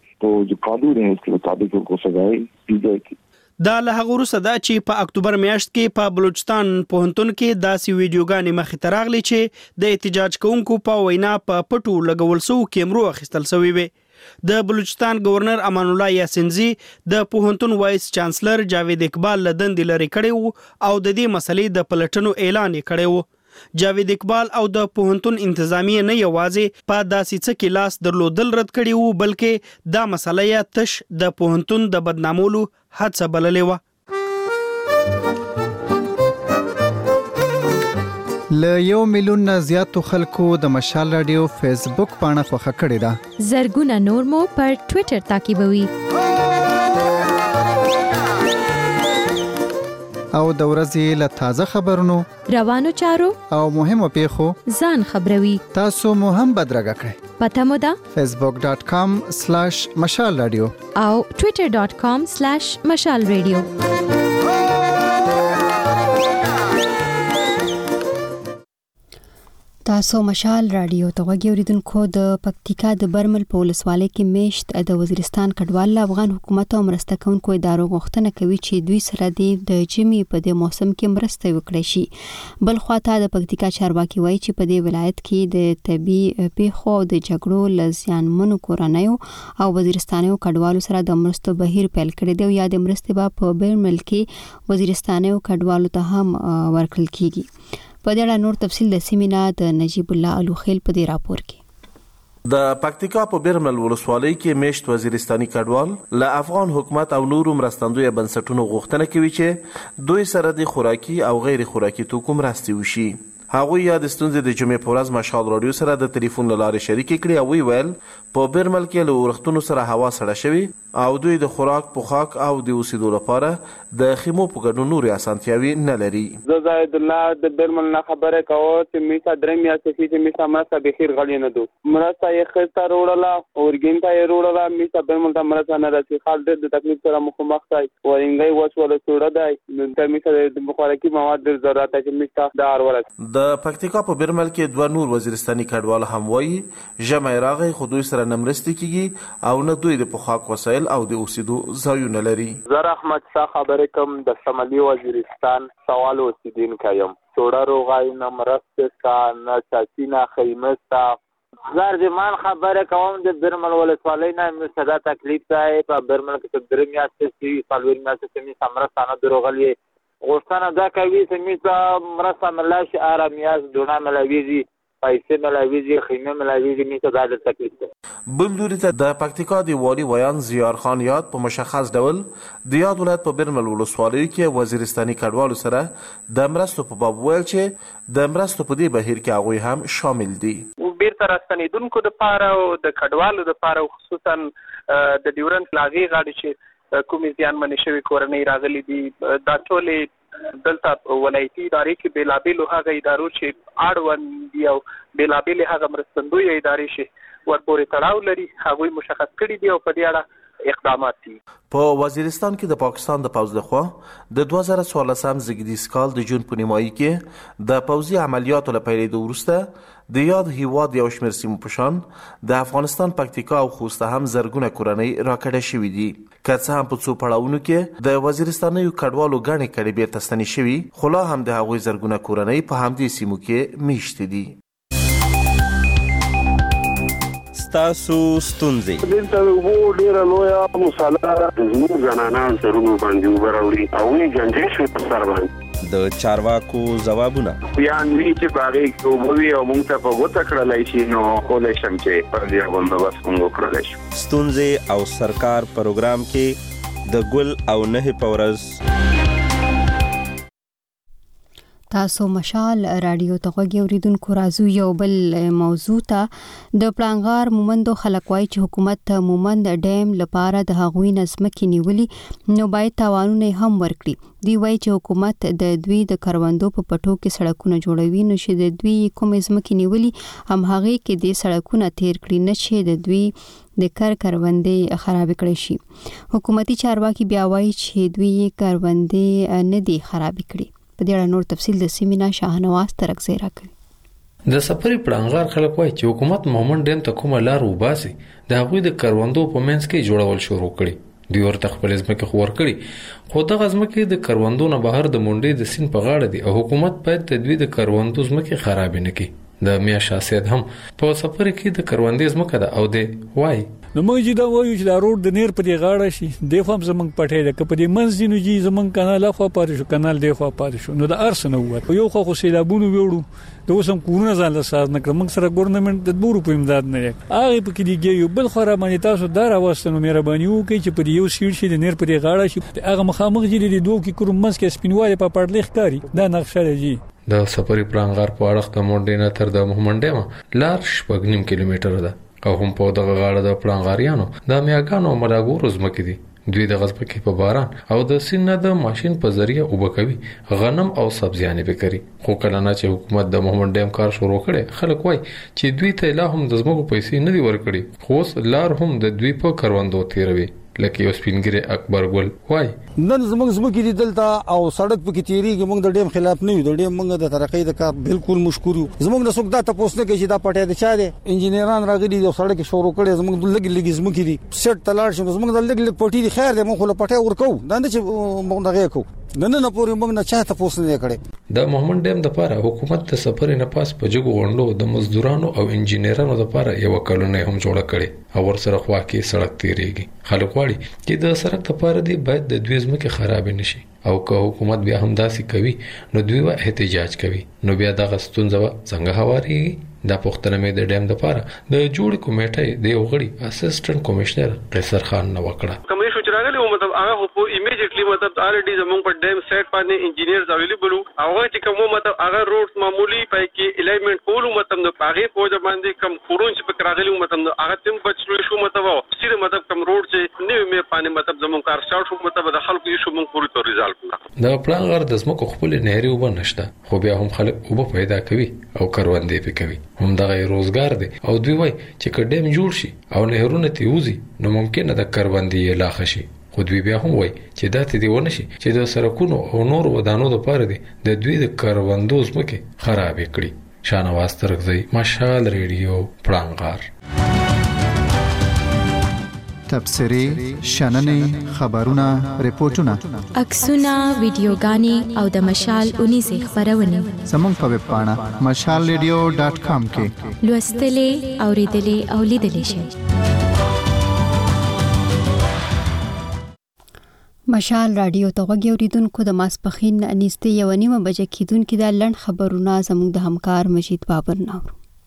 کیږي. دا له هغه وروسته ده چې په اکتوبر میاشت کې په بلوچستان پوهنتون کې داسې ویډیوګانې مخې ته راغلي چې د احتجاج کوونکو په وینا په پټو لګول شوو کیمرو اخیستل شوی وي. د بلوچستان گورنر امان الله یاسینزی د پوهنتون وایس چانسلر جاوید اقبال له دندې لرې کړی وو او د دې مسلې د پلټنو اعلان یې کړی وو. جاوید اقبال او د پوهنتون انتظامیه نه یوازې په داسې څه کې لاس درلودل رد کړي وو بلکې دا مسله یې تش د پوهنتون د بدنامولو هڅه بللې وه. له یو میلیون نه زیاتو خلکو د مشال راډیو فیسبوک پاڼه خوښه کړې ده. زرګونه نور مو پر ټوئیټر تعقیبوي او د ورځې له تازه خبرونو روانو چارو او مهمو پیښو ځان خبروي. تاسو مو هم بدرګه کړئ. پته مو ده facebook dot com slash مشال رادیو او twitter dot com slash مشال رادیو. تاسو مشال رادیو ته غوږی اوریدونکو د پکتیکا د برمل په ولسوالۍ کې میشت د وزیرستان کډوال افغان حکومت او مرسته کوونکو ادارو غوښتنه کوي چې دوی سره د جمی په د موسم کې مرسته وکړي شي. بل خواته د پکتیکا چارواکي وایي چې په دې ولایت کې د طبي پیښو او د جګړو لزیانمنو کورنیو او وزیرستانیو کډوالو سره د مرستو بهیر پیل کړی دی او یا د مرستې به په برمل کې وزیرستانیو کډوالو ته هم ورکړل کیږي. په دې اړه نور تفصیل د سیمینا د نجیب الله الوخیل په دې راپور کې. د پکتیکا په بیرمل ولسوالۍ کې میشت وزیرستاني کډوال له افغان حکومت او نورو مرستندوی بنسټونو غوښتنه کوي چې دوی سره د خوراکي او غیر خوراکي توکو مرستې وشي. هغه یا د ستونزې د جمعې په ورځ مشال رادیو سره د ټلیفون لارې شریک کړي او ویل په بیرمل کې له ورښتونو سره هوا سړه شوی او دوی د خوراک پوښاک او د اوسېدو لپاره د خیمو په ګډون نورې اسانتیاوې نه لري. زه زاید الله د بیرمل نه خبره کوم چې میسا درې میاشتې چې میسا مرسته بخیر غړي نه دو مرسته یې خسته وروړله اورګین ته یې وروړله میسا بیرمل ته مرسته نه رسي خال د تکلیف سره مخامخ دی ورنګي وسوله سوړه دی د میسا د خوراکي مواد ډېر ضرورت دی چې میسا د هر ورځ د پکتیکا په بیرمل کې دوه نور وزیرستاني کډوال هم وایي ژمی راغی خو دوی سره نه مرستې کیږي او نه دوی د پوښاک وسایل او د اوسېدو ځایونه لري. زه احمد شاه خبرې کوم د شمالي وزیرستان سوال اوسیدونکی یم. سوړه روغای نه مرستې شته نه چاچي نه خیمه شته. زه ارجمان خبره کوم د بیرمل ولسوالۍ نه مې صدا تکلیف دی په بیرمل کې درې میاشتې چې څلور میاشتې چې مې مرسته نه دروغلې غوښتنه دا کوي چې مې مرسته ملاشي آرامیاز دونه ملويږي پیسې ملاویږي خیمه ملاویږي نیته دا د تکلیف ده. بل لوري ته د پکتیکا دی والی ویان زیار خان یاد په مشخص ډول د یاد ولایت په برمل ولسوالۍ کې وزیرستاني کډوالو سره د مرستو په باب ویل چې د مرستو په دې بهیر کې هغوی هم شامل دي. بیرته راستنیدونکو دپاره او د کډوالو دپاره خصوصا د ډیورنډ لاغې غاړې چې کومې زیانمنې شوي کورنۍ راغلي دي دا ټولې دلته ولایتي ادارې کې بېلابېلو هغه ادارو چې اړوند دي او بېلابېلې هغه مرستندویه ادارې چې ورپورې تړاو لري هغوی مشخص کړي دي او په دې اړه اقدامات دي. په وزیرستان کې د پاکستان د پوځ لخوا د دوه زره څوارلسم زیږدیز کال د جون په نیمایي کې د پوځي عملیاتو له پیلېدو وروسته د یاد هیواد یو شمېر سیمو په شان د افغانستان پکتیکا او خوست هم زرګونه کورنۍ راکډه شوي دي. که څه هم په څو پړاوونو کې د وزیرستانیو کډوالو ګڼې کډې بیرته ستنې شوي خو لا هم د هغوی زرګونه کورنۍ په همدې سیمو کې میشتې دي. ستاسو ستونزې دلته وو ډیره لویه مساله زموږ زنانان سرونو باندې وبراوړي او یې ګنجې شوې په سر باندې د چارواکو ځوابونه بیان وی چې باغې کوموي او موږ ته په غوته کړلای شي نو کولای شم چې پر دې باندې بس موږ کړلای شو. ستونزې او سرکار پروګرام کې د ګل او نه پورز تاسو مشال رادیو ته غوږی اوریدونکو راځو یو بل موضوع ته. د پلانغار مومندو خلک وایي چې حکومت مومند ډیم لپاره د هغوی نظمکې نیولي نو باید تاوانونه هم ورکړي. دوی وایي چې حکومت د دوی د کروندو په پټو کې سړکونه جوړوي نو چې د دوی کوم ځمکې نیولي هم هغې کې د سړکونه تیر کړي نه چې د دوی د کر کروندې خراب کړي شي. حکومتي چارواکي بیا وایي چې دوی کروندې نه دي خراب کړي. په دې اړه نور تفصیل د سیمینا شاهنواز ترکزی راکړي. د سفري پړانګار خلک وایي چې حکومت مومند ډیم ته کومه لار وباسي د هغوی د کروندو په منځ کې جوړول شروع کړي. دوی ورته خپل ځمکې خور کړي خو دغه ځمکې د کروندو نه بهر د منډې د سیند په غاړه دي او حکومت باید د دوی د کروندو ځمکې خراب نه کړي. د میا شاسید هم په سفر کې د کروندې ځمکه ده او د وای نو موږ چې دا وایو چې دا روډ د نیر په دی غاړه شي د خو هم زمنګ پټه ده کپه د منځ دینو جی زمنګ کانال خو پاره شو کانال دی خو پاره شو نو د ارس نه وته یو خو سیلابونو ویوړو د اوسم کورونه ځان له ساز نه کړم سره ګورنمنت د بورو په امداد نه هغه په کې دی یو بل خو را باندې تاسو دا راوستنو مهرباني وکړئ چې په یو سیټ شي د نیر په دی غاړه شي هغه مخامخ جری د دوه کې کوم منځ کې سپینواله په پړلېخ کاری دا نقشه دی. د سفري پړانګار په اړه د مونډې نه تر د مومنډه لار شپږ نیم کیلومتر ده او هم په دغه غاړه د پړانګاریانو د میاګانو مراګورو ځمکې دي. دوی د غزبکې په باران او د سینه د ماشين په ذریعہ وبکوي غنم او سبزیانې وکړي. خو کله نه چې حکومت د مومند ډیم کار شروع کړي خلک وای چې دوی ته لا هم د زموږ پیسې نه دی ورکړي خو لار هم د دوی په کروندو تیروي. لکه یو سپینګری اکبر ګل وای نن زموږ زموږ کې دلته او سړک په کې تیریږي موږ د ډیم خلاف نه یو د ډیم موږ د ترقې د کار بالکل مشکور یو. زموږ د څوک دا تاسو نه کوي چې دا پټه د چا دي انجینران راغلي د سړک شروع کړي زموږ د لګي لګي زموږ کې سټ تلاړ شي زموږ د لګي پټي د خیر د موږ له پټه ورکو دا نه چې موږ دغه کو نن نه پورې موږ نه چاته پوسټ نه کړي. د محمد ډیم د لپاره حکومت د سفر نه پاس په جګو غونډو د مزدورانو او انجینرانو لپاره یو کلونه هم جوړ کړي او ورسره خوا کې سړک تیریږي. خلک واړي چې د سړک لپاره دی باید د دوی ځمکې خراب نشي او که حکومت بیا هم داسې کوي نو دوی وا احتجاج کوي نو بیا دغه ستونزه څنګه هواري. دا پښتنه مې د ډیم د لپاره د جوړ کمیټې د یو غړي اسسټنټ کمشنر قیصر خان نو وکړه. کومې شو چراغلی مطلب هغه په ایمیډیټلی مطلب الریډي زموږ په ډیم سایت باندې انجینیرز اویلیبل هغه چې کوم مطلب هغه روډ معمولی پای کې الیمنٹ کولو مطلب نو هغه په باندې کم خورون چې په راغلی مطلب هغه تم بچلو شو مطلب سیده مطلب کم روډ چې نیو مې باندې مطلب زموږ کار شاو شو مطلب د خلکو یې شو موږ پوری تو ریزالو کړه. دا پلان غر د زمکو خپل نهري وب نشته خو بیا هم خلک وب پیدا کوي او کروندې په کوي هم دغه روزګار دی او دوی وای چې کډیم جوړ شي او نهرونه تیوزي نو ممکن ده کروندې لا خشي. خو دوی بیا هم وای چې دا ته دی ونه شي چې د سرکونو او نور ودانو لپاره دی د دوی د کروندو ځمکې خراب کړي. شانواز ترکزی مشال ریډیو پړانګار. تبصری شننې خبرونه ریپورتونه عکسونه ویډیوګانې او د مشال اونیزه خبرونه زموږ په ویب پاڼه مشال ریډیو ډاټ کام کې لوستلې اوریدلې او لیدلې شئ. مشال رادیو ته غوږی اوریدونکو د ماسپخین نږدې یو نیمه بجې کېدونکې د لړن خبرونه زموږ د همکار مجید بابر ناو.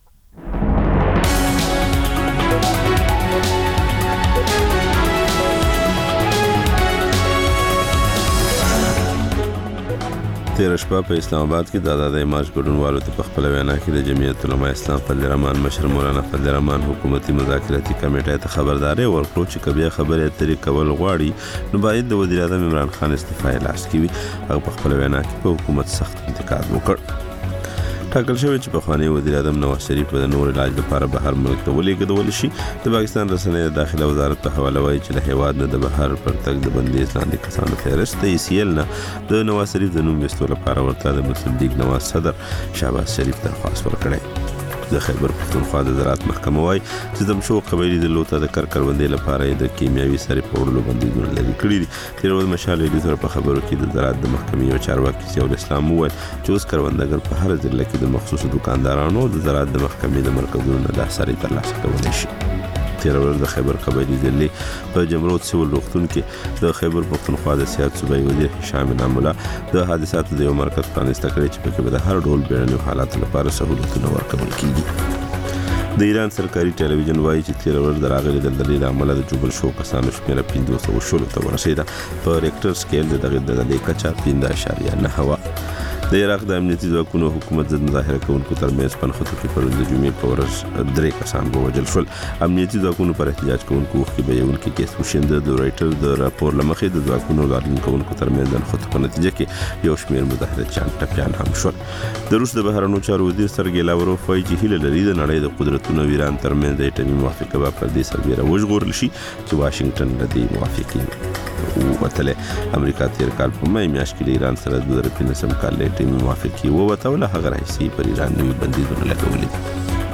تیر شپه په اسلام آباد کې د آزادۍ مارچ ګډونوالو ته په خپل وینا کې د جمعیت علماء اسلام فضل الرحمن مشر مولانا فضل الرحمن حکومتي مذاکراتي کمیټې ته خبرداري ورکړه چې کبه خبرې اترې کول غواړي نو باید د وزیر اعظم عمران خان استعفا لاس کوي. هغه په خپل وینا کې په حکومت سخت انتقاد وکړ. ټاکل شوی چې په خوانی وزیر اعظم نواز شریف د نور علاج لپاره بهر ملک ته ولېږدول شي. د پاکستان رسنۍ د داخله وزارت په حواله وایي چې له هیواد نه د بهر پر تګ د بندیز لاندې کسانو فهرست ای سی ال نه د نواز شریف د نوم وستو لپاره ورته د مسلم لیگ نواز صدر شهباز شریف درخواست ورکړی. د خیبر پختونخوا د زراعت محکمه وایي چې د مشو قبایلی د لوته د کر کروندې لپاره د کیمیاوي سرې په وړلو بندیزونه لري کړی دي. تیر ورځ مشال ایډیټور په خبرو کې د زراعت د محکمې یو چارواکي سیول اسلام وویل چې اوس کروندګر په هر ضلع کې د مخصوصو دکاندارانو د زراعت د محکمې د مرکزونو نه د سرې ترلاسه کولی شي. تیر ورځ د خیبر قبایلی ضلع په جمرود سیول روغتون کې د خیبر پختونخوا د سیاست صوبایي وزیر هشام نعیم الله د حادثاتو د یو مرکز پرانیسته کړی چې پکې به د هر ډول بیړنیو حالاتو لپاره سهولتونه ورکول کیږي. د ایران سرکاري ټلویزیون وایي چې تیر ورځ د راغلي دلدلې له امله د جوبل شو کسانو شمېره پنځه سوه شلو ته ورسېده. په ریکټر سکیل د دغې دلدلې کچه پنځه اعشاریه نه وه. د عراق د امنیتي ځواکونو حکومت ضد مظاهره کوونکو ترمنځ په نښتو کې پرون د جمعې په ورځ درې کسان ووژل شول. امنیتي ځواکونو پر احتجاج کوونکو اوښکې بهیونکي کیس وشینده. د رایټر د راپور له مخې د ځواکونو لاریون کوونکو ترمنځ د نښتو په نتیجه کې یو شمېر مظاهرچیان ټپیان هم شول. د روس د بهرنیو چارو وزیر سرګی لاوروف وایي چې هیله لري د نړۍ د قدرتونو ایران ترمنځ د اټومي موافقه به پر دې سربیره وژغورل شي چې واشنگټن له دې موافقې ووتله. امریکا تیر کال په مای میاشت کې د ایران سره د دوه زره پنځم کال له اټومي موافقې ووته او له هغه راهیسې پر ایران نوي بندیزونه لګولي دي.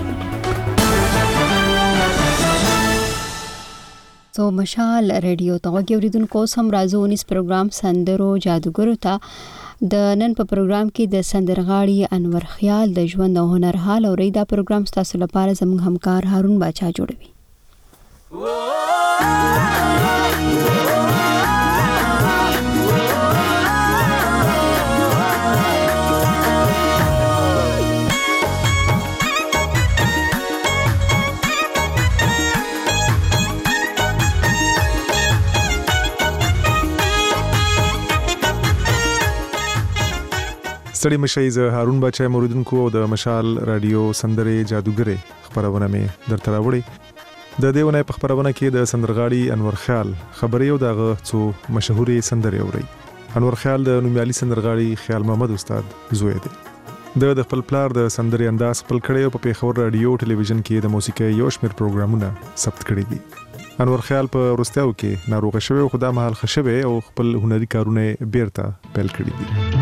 سو مشال ریډیو ته غوږی اوریدونکو سم راځو ونیس پروګرام سندرو جادوګرو ته. د نن په پروګرام کې د سندرغاړي انور خیال د ژوند او هنر حال او ریدا پروګرام ستاسو لپاره زموږ همکار هارون باچا جوړوي. ستړي مشي زه هارون بچا موریدونکو او د مشال رادیو سندرې جادوګرې خبرونه مې درته راوړي. د دې ونې په خبرونه کې د سندرغاړي انور خیال خبرې او دغه څو مشهوري سندرې اوري. انور خیال د نومیالي سندرغاړي خیال محمد استاد زوی دی. د خپل پلار د سندرې انداز خپل کړي او په پیښور رادیو ټلویزیون کې د موسیقي یو شمېر پروګرامونه ثبت کړي دي. انور خیال په وروستیو کې ناروغ شوی او خدای مهال خشبه او خپل هنري کارونه بیرته پیل کړي دي.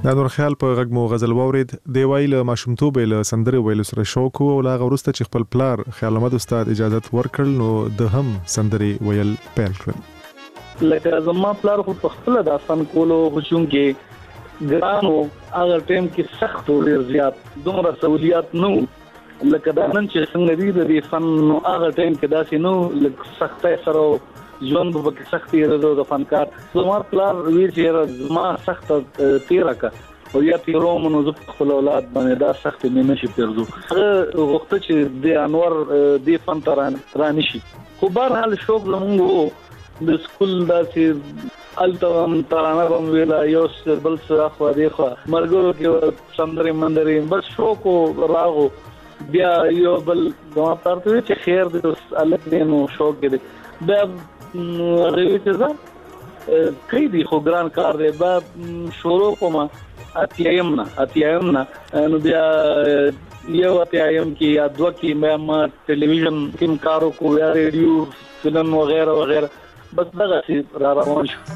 انور خیال په غږ مو غزل واورید دی ویل ماشومتوب له سندره ویل سره شوق او لا غورسته چې خپل پلار خیال احمد استاد اجازه ورکړل نو د هم سندره ویل پیل کړل. لکه زما پلار خو په خپل د فن کولو خصوص کې ګرانو هغه ټیم کې سخت او ډیر زیات دومره سہولیات نو لکه دا نن چې څنګه دی د فن نو هغه ټیم کې داسې نو لکه سختۍ سره ژوند به کې سختي راځو د فنکار زما پلار وی چې زما سخت تیرا کا او یا تیرو منو زه خپل اولاد باندې دا سخت نه نشي پرځو هغه وخت چې د انور د فن تران رانی شي خو بهر حال شوق زموږ د سکول داسې التم ترانه بم ویلا یو بل سره خو دی خو مرګو کې سندري مندري بس شوق راغو بیا یو بل زما پلار ته چې خیر دې الګ دې نو شوق دې بیا غوی چې ځه کړي دي خو ګران کار دی با شروع کوم اتیایم نه اتیایم نه نو بیا یو اتیایم کې یا دوه کې ما ټلویزیون کې کارو کو یا ریډیو فلم وغیرہ وغیرہ بس دغه سی را روان شو.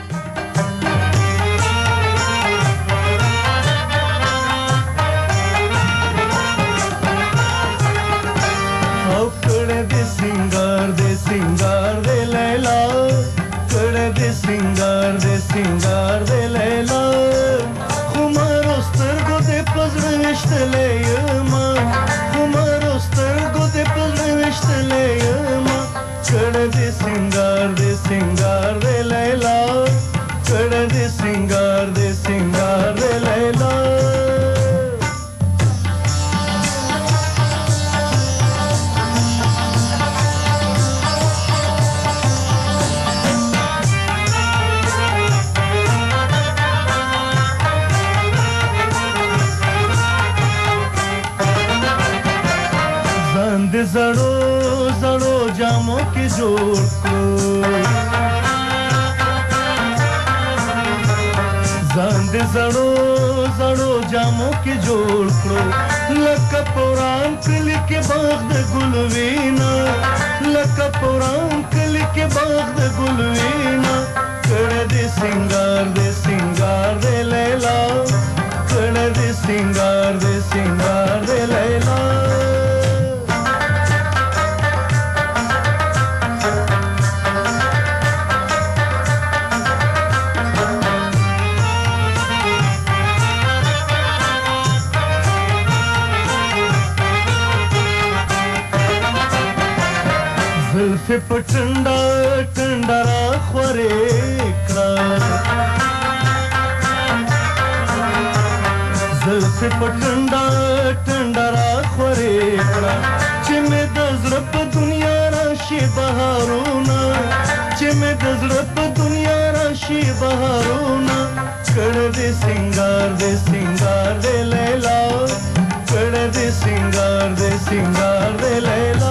सिंगार दे सिंगार दे लैला कड़े दे सिंगार दे सिंगार दे लैला खुमार उस्तर दे पजर विश्त ले यमा खुमार उस्तर दे पजर विश्त ले यमा कड़े दे सिंगार दे सिंगार दे लैला कड़े दे सिंगार दे सिंगार दे लैला زړو زړو جامو کې جوړ کړو ځان دې زړو زړو جامو کې جوړ کړو لکه پوران کلی کې باغ د ګل وینا لکه پوران کلی کې باغ د ګل وینا کړه دې سنگار دې سنگار دې لیلا کړه دې سنگار دې سنگار دې لیلا زلفی پټنډا ټنډا را خورې کړه زلفی پټنډا ټنډا را خورې کړه چې مې د زړه په دنیا راشي بهارونه چې مې د زړه په دنیا راشي بهارونه کړه دې سنگار دې سنگار دې لیلا کړه دې سنگار دې سنگار دې لیلا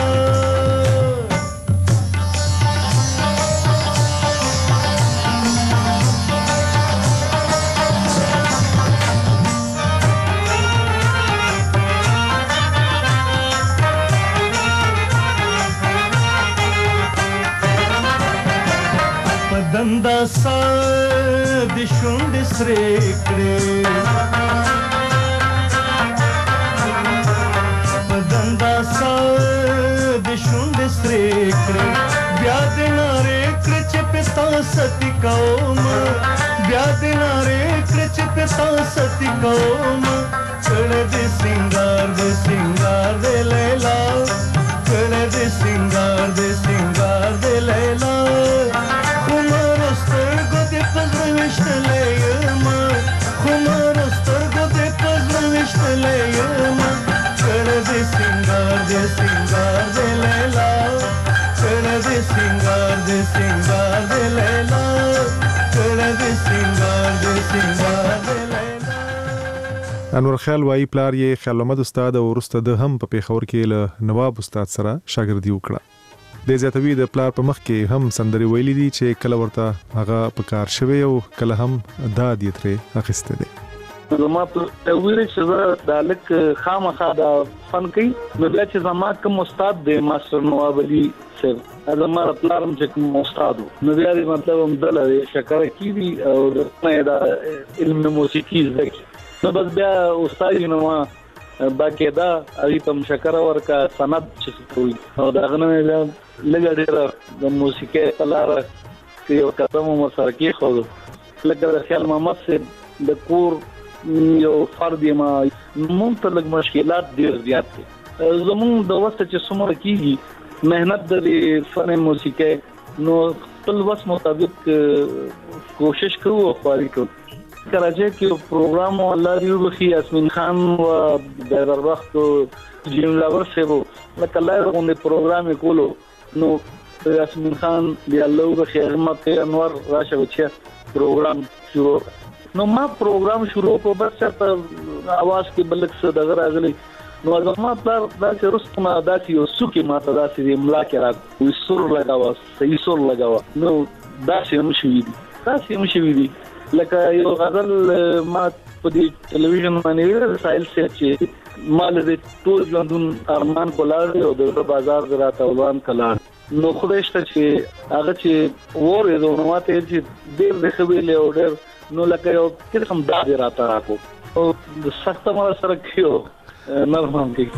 دندا سا د شونډ سرې کړې دندا سا د شونډ سرې کړې بیا د نارې کړ چې پتا ستی کوم بیا د نارې کړ چې پتا ستی کوم کړه دې سنگار دې سنگار دې لیلا کړه دې سنگار دې سنگار دې لیلا सिंगार दे लैला कड़े दे सिंगार दे सिंगार दे लैला कड़े दे सिंगार दे सिंगार दे लैला. انور خیال وايي پلار یې خیال احمد استاد او ورسته د هم په پیښور کې له نواب استاد سره شاګردي وکړه. د زیاتوي د پلار په مخ کې هم سندري ویلي دي چې کله ورته هغه په کار شوی او کله هم داد یې ترې اخیسته دي. زما په ویل چې زه د الک خامخا د فن کوي نو بیا چې زما کوم استاد دی ماستر نواب علي صاحب زما پلارم چې کوم استاد نو بیا دې مطلب هم دلته شکر کیږي او د علم موسیقي زده نو بس بیا استاد نو ما باقاعده اړي په شکر ورکا سند چې کوي او دا غنه بیا لګا ډیر د موسیقي په لار کې یو قدم مو سره کې خو لکه د خیال محمد صاحب د کور یو فرد ما مونږ ته لږ مشکلات ډیر زیات دي زموږ د وخت چې څومره کیږي مهنت د فن موسیقي نو خپل وس مطابق کوشش کوو او خاري کوو کراچۍ کې پروګرام الله دې وبخي یاسمین خان او د وخت جیم لاور سیبو لکه الله غوندې پروګرام کولو نو یاسمین خان دی الله وبخي احمد انور راشه وچه پروګرام شروع نو ما پروګرام شروع کو بس ته आवाज کې بلک څه دغه راغلی نو زما پر دا چې رستم ادا چې یو سکه ما ته دا چې املا کې را وې سور لگاوا صحیح سور لگاوا نو دا چې هم شوی دي دا چې هم شوی دي لکه یو غزل ما په دې ټلویزیون باندې رسایل سره چې مال دې ټول ژوندون ارمان کولاړ او د بازار زراعت اولان کلاړ نو خدای شته چې هغه چې وره نو ماته چې ډېر د خبرې او ډېر نو لکه یو کله هم دا دی راته راکو او سخت ما سره کیو نرمم کی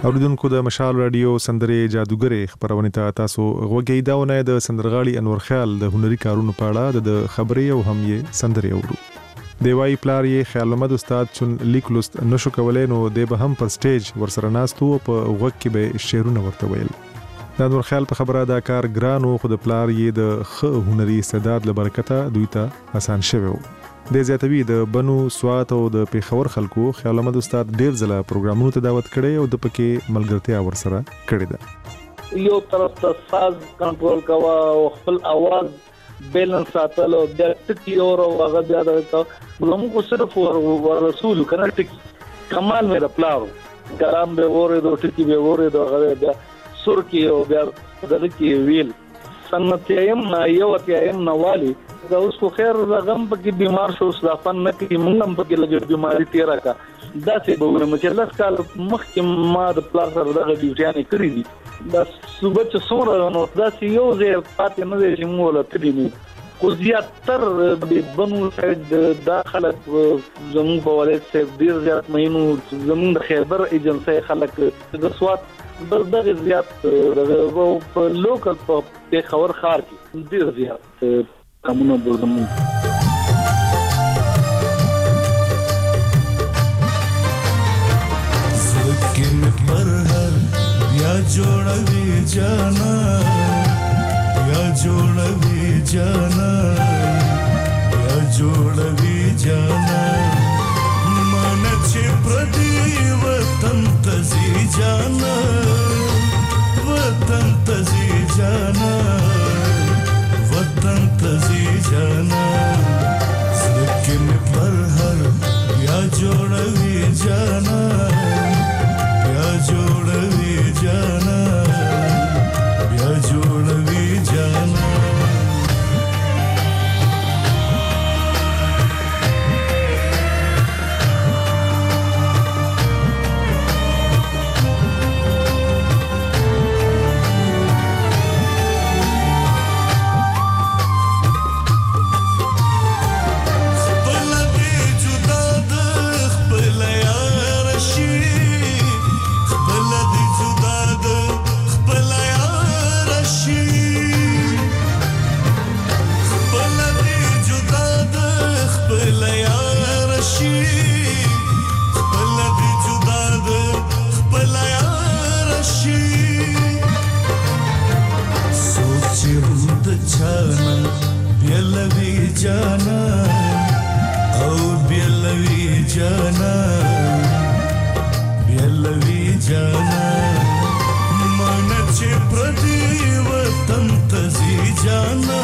اوریدونکو د مشال رادیو سندرې جادوګرې خبرونه ته تاسو غوږی داونه د سندرغاړي انور خیال د هنري کارونو په اړه د خبرې او هم یې سندرې اورو دیوای پلار یې خیال محمد استاد چون لیکلوست نشو کولای نو د به هم په سټیج ورسره ناستو په وګ کې به شعرونه ورته ویل د انور خیال په خبره دا کار ګران او خود پلار یې د خ هنري استعداد لبرکته دوی ته آسان شوی د زیاتوی د بنو سوات او د پیښور خلکو خیال محمد استاد ډیر ځله پروګرامونو ته دعوت کړي او د پکې ملګرتیا ورسره کړې ده یو طرف ته ساز کنټرول کوا او خپل आवाज بیلنس ساتل او د ټکی اور او هغه بیا د موږ صرف ور رسول کنه ټک کمال مې رپلاو ګرام به وره د ټکی به وره د هغه بیا سر کې او بیا د کې ویل سنت یم نه یو اتیم نوالی دا اوس خو خیر غم پکې بیمار شو صافن نه کې موږ هم پکې لګي بیماری تیرا کا دا څه به ونه چې لږ کال مخکې ما د پلار سره دغه ډیوټیانې کړې دي دا صبح چې څومره نو دا چې یو ځای پاتې نه دی چې موږ ولته دي خو زیاتر د بنو سایډ دا خلک زموږ په ولایت کې ډیر زیات مینو زموږ د خیبر ایجنسی خلک د سوات بل دغه زیات په لوکل په پیښور ښار کې ډیر زیات کمونه بولم زکن پر هر بیا جوړوي جانا بیا جوړوي جانا بیا جوړوي جانا من چې پردي وطن تزي جانا وطن تزي جانا وطن تزي جانا زکن پر هر بیا جوړوي جانا بیا جوړوي جانا بیا جوړوي جانا जाना और बेलवी जाना बेलवी जाना मन चे प्रति वतन तजी जाना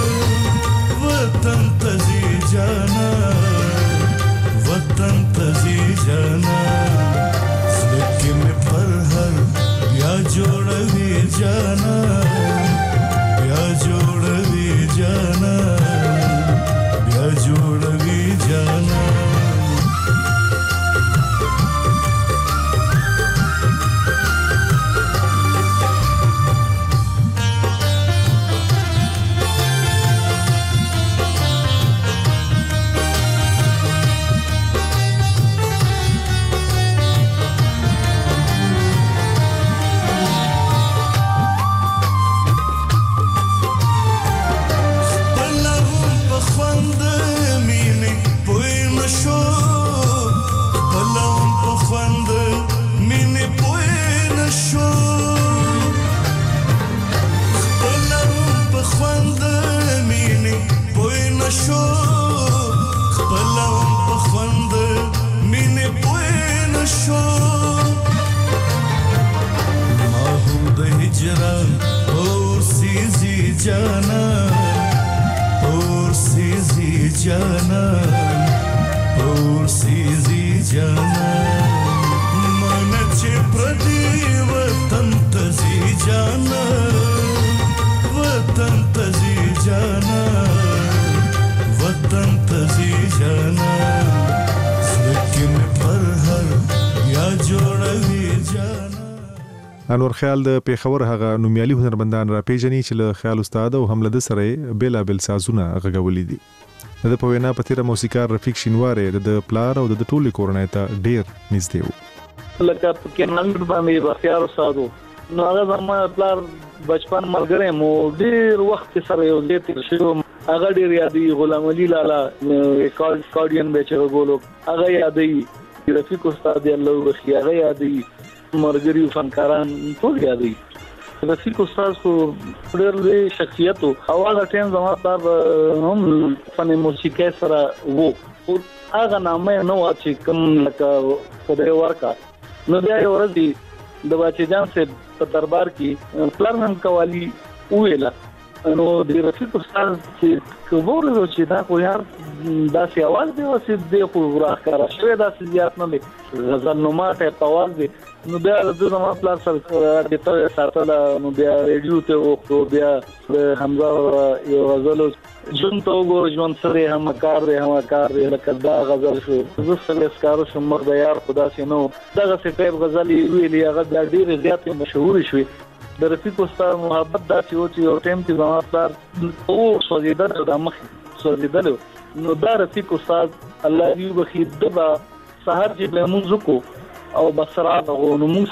वतन तजी जाना वतन तजी जाना लेकिन पर हर या जोड़वी जाना या जोड़वी जाना जोड़वी जाना जाना और सीजी जाना और सीजी जाना मन चे प्रति वतन तजी जाना वतन तजी जाना वतन तजी जाना लेकिन पर हर या जोड़वी जाना انور خیال د پیښور هغه نومیالي هنرمندان را پیژني چې له خیال استاد او هم له سره بیلا بیل سازونه غږولې دي د په وینا پتیره موسیقار رفیق شینواره د پلار او د ټولي کورنۍ ته ډیر نږدې وو لکه کې نن باندې بختیار استادو نو هغه زما پلار بچپن ملګری مو ډیر وخت سره یو ځای تیر شو هغه ډیر یادي غلام علي لالا کال کارډین به چې غولو هغه یادي رفیق استاد دی الله وبخي هغه یادي مرګري فنکاران ټول یادي رفیق استاد خو ډیر لوی شخصیت او هغه ټیم زما پلار هم فن موسیقي سره وو هغه نامه نو چې کوم لکه خدای ورکا نو بیا یو ورځ د باچې جان سے په دربار کې پلان هم قوالی ویلا نو د رفیق استاد چې کومور چې دا خو یار دا سی आवाज دی او چې د خو راخاره شوی دا سی زیات نه دی غزل نو ماته आवाज دی نو بیا د زما پلان سره د ته ساتله نو بیا ریډیو ته او بیا حمزه یو غزل جون ته وګور ژوند سره هم کار دی هم کار دی لکه دا غزل شو زه سره اسکار شم مخ د یار خدا سي نو دغه څه ټیپ غزل ویلي هغه ډیر زیات مشهور شوی د رفیق استاد محبت دا چې او چې یو ټیم کې زما پلار او سوزیدل د مخ سوزیدل نو دا رفیق استاد الله دې وبخي دبا سحر چې لمونځ کو او بسرا نو موږ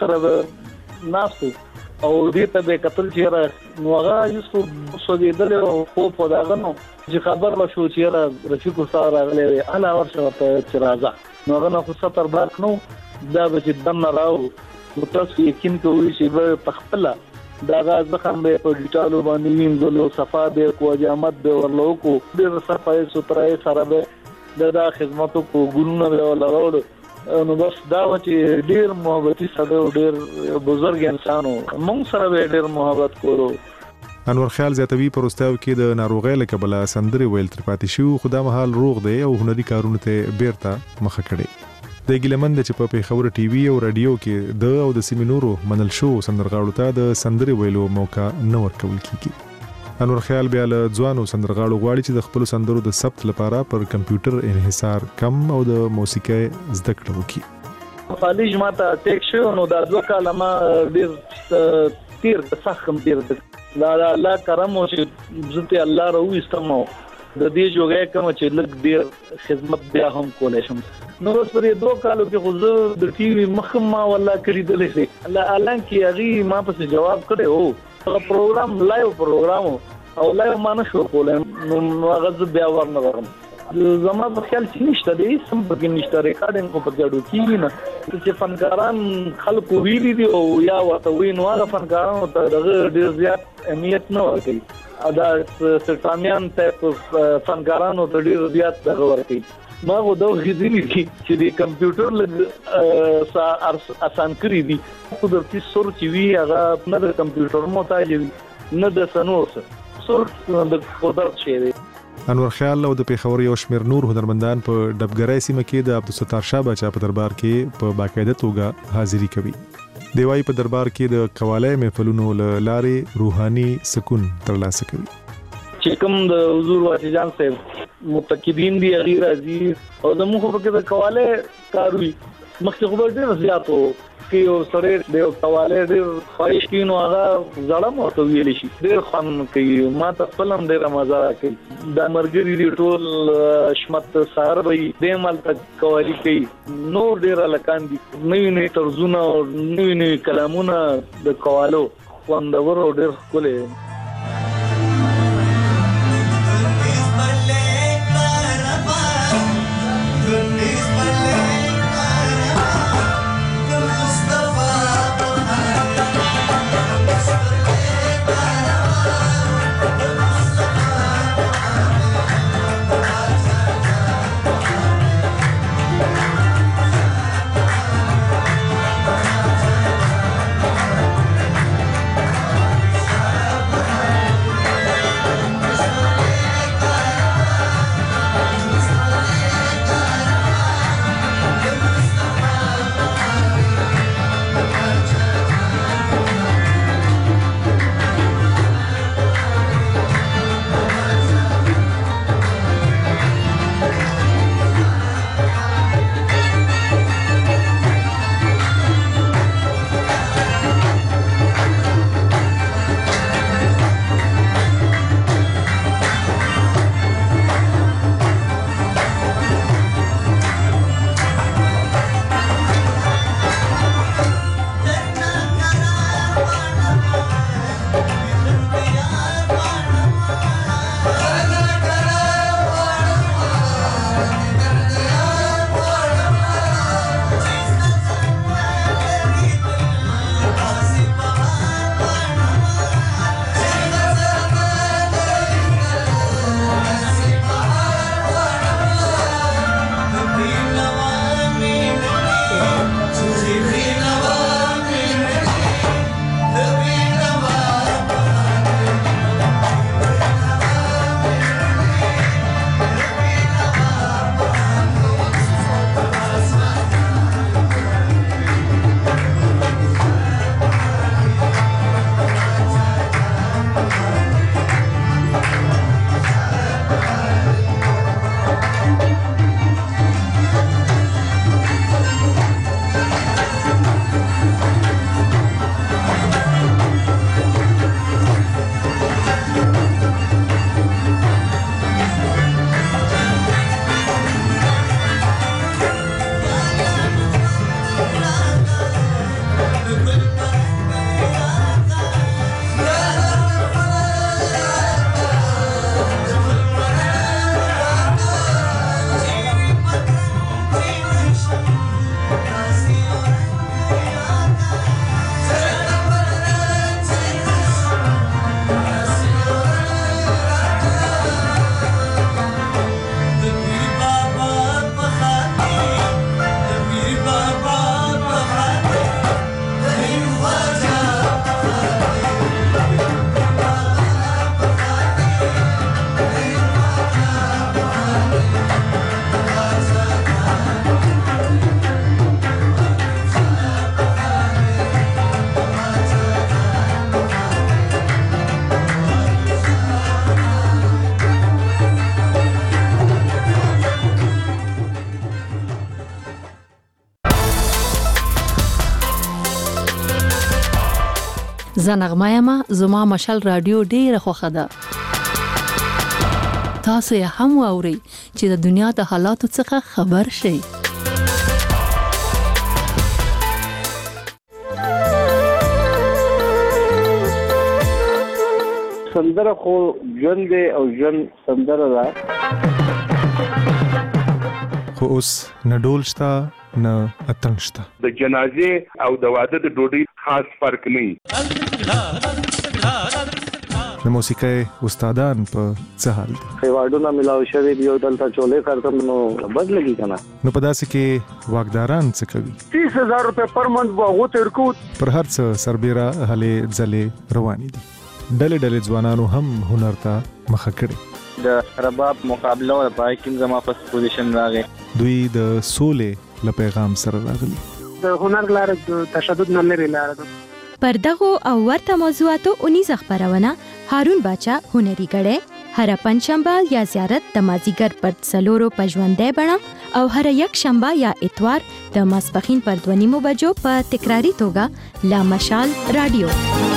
سره ناسو او دې ته به قتل چیرې نو هغه یوسف سوزیدل او خو په داغه نو چې خبر لا شو چیرې رفیق استاد راغلی انا ورشه ته چرازه نو هغه خو ستر بلاک نو دا به چې دم راو نو تاسو یقین کوئ چې به تخپله دا غاز بخم به په ډیټالو باندې وینځلو صفا به کو جامت به ورلو کو ډیر صفای سترای سره به دا خدماتو کو ګونو به ولرول نو بس دا چې ډیر محبتي سره ډیر بزرګ انسانو مونږ سره به ډیر محبت کولو انور خیال زیاتوي پروستاو کې د ناروغۍ له کبله سندري ویل تر پاتې شو خدا مهال روغ دی او هنري کارونه ته بیرته مخه کړي د ګلمند چې په پیښور ټي وي او رادیو کې د او د سیمینورو منل شو سندرغاړو ته د سندري ویلو موقع نه ورکول کیږي انور خیال بیا له ځوانو سندرغاړو غواړي چې د خپل سندرو د ثبت لپاره پر کمپیوټر انحصار کم او د موسیقي زده کړه وکړي خالص ماته ټیک شو نو دا دوه کلمه ډیر تیر څخم ډیر دا الله کرم او چې زته الله راو استمو د دې جوګه کوم چې لږ ډیر خدمت بیا هم کولای شم نو سره دوه کالو کې خو د ټي وي مخما والله کړی دلې الله اعلان کې هغه ما پس جواب کړو او پروګرام لایو پروګرام او لایو مانه شو کولای نو هغه بیا ورنه ورم زما په خیال چې نشته دی سم په کې نشته ریکارډینګ کو په جوړو کیږي نه چې فنکاران خلکو ویلي دي او یا ورته وی نو هغه فنکاران ته دغه ډیر زیات اهمیت نه ورکوي دا سټامیان ته فنکارانو ته ډیر زیات دغه ورکوي ما غو دا غوښتنې دي چې د کمپیوټر لږ آسان کړی دي خو د تاسو سور چې وی هغه نه د کمپیوټر محتاج نه د سنوس سور د قدرت شي دی انور خیال او د پیښور یو شمیر نور هنرمندان په ډبګرای سیمه کې د عبدالستار شاه بچا په دربار کې په باقاعده توګه حاضری کوي دیوای په دربار کې د قواله محفلونو لارې روحاني سکون ترلاسه کوي چې کوم د حضور واجی جان صاحب متقدین دی غیر عزیز او د مخ په کې د قواله کاروي مخکې خو ډېر زیاتو کې او سره د قواله ډېر خواهش کینو هغه زړم او ویل شي ډېر خان کوي ما ته فلم ډېر مزه کوي د مرګري دی ټول شمت سار وي د مال تک قوالی کوي نور ډېر لکان دي نوې نوې طرزونه او نوې نوې کلامونه د قوالو خوندور او ډېر ښکلي زنغمه یم زما مشال رادیو ډیره خوښه ده. تاسو یې هم واورئ چې د دنیا د حالاتو څخه خبر شئ. سندره خو ژوند دی او ژوند سندره ده. خو اوس نه ډول شته نه اتڼ شته. د جنازې او د واده د ډوډۍ خاص فرق نه. د موسیقۍ استادان په څه حال دي؟ خیواډونه ملاو شوی دی او دلته چولې کارتم نو بد لګي کنه. نو په داسې کې واګداران څه کوي؟ تیس هزار روپے پر منت واغو تر کو پر هر څه سربېره هلې ځلې روانې دي. ډلې ډلې ځوانانو هم هنر ته مخه کړې. د رباب مقابله او پای کې زما په پوزیشن راغی. دوی د سولې له پیغام سره راغلي. د هنر لار د تشدد نه لري لار ده. پر دغه او ورته موضوعاتو اونیز خبرونه هارون باچا هنري غړې هر پنځشنبه یا زیارت د مازیګر پر څلورو پژوندې بڼه او هر یک شنبه یا اتوار د ماسپخین پر دوه نیمو بجو په تکراری توګه لا مشال رادیو.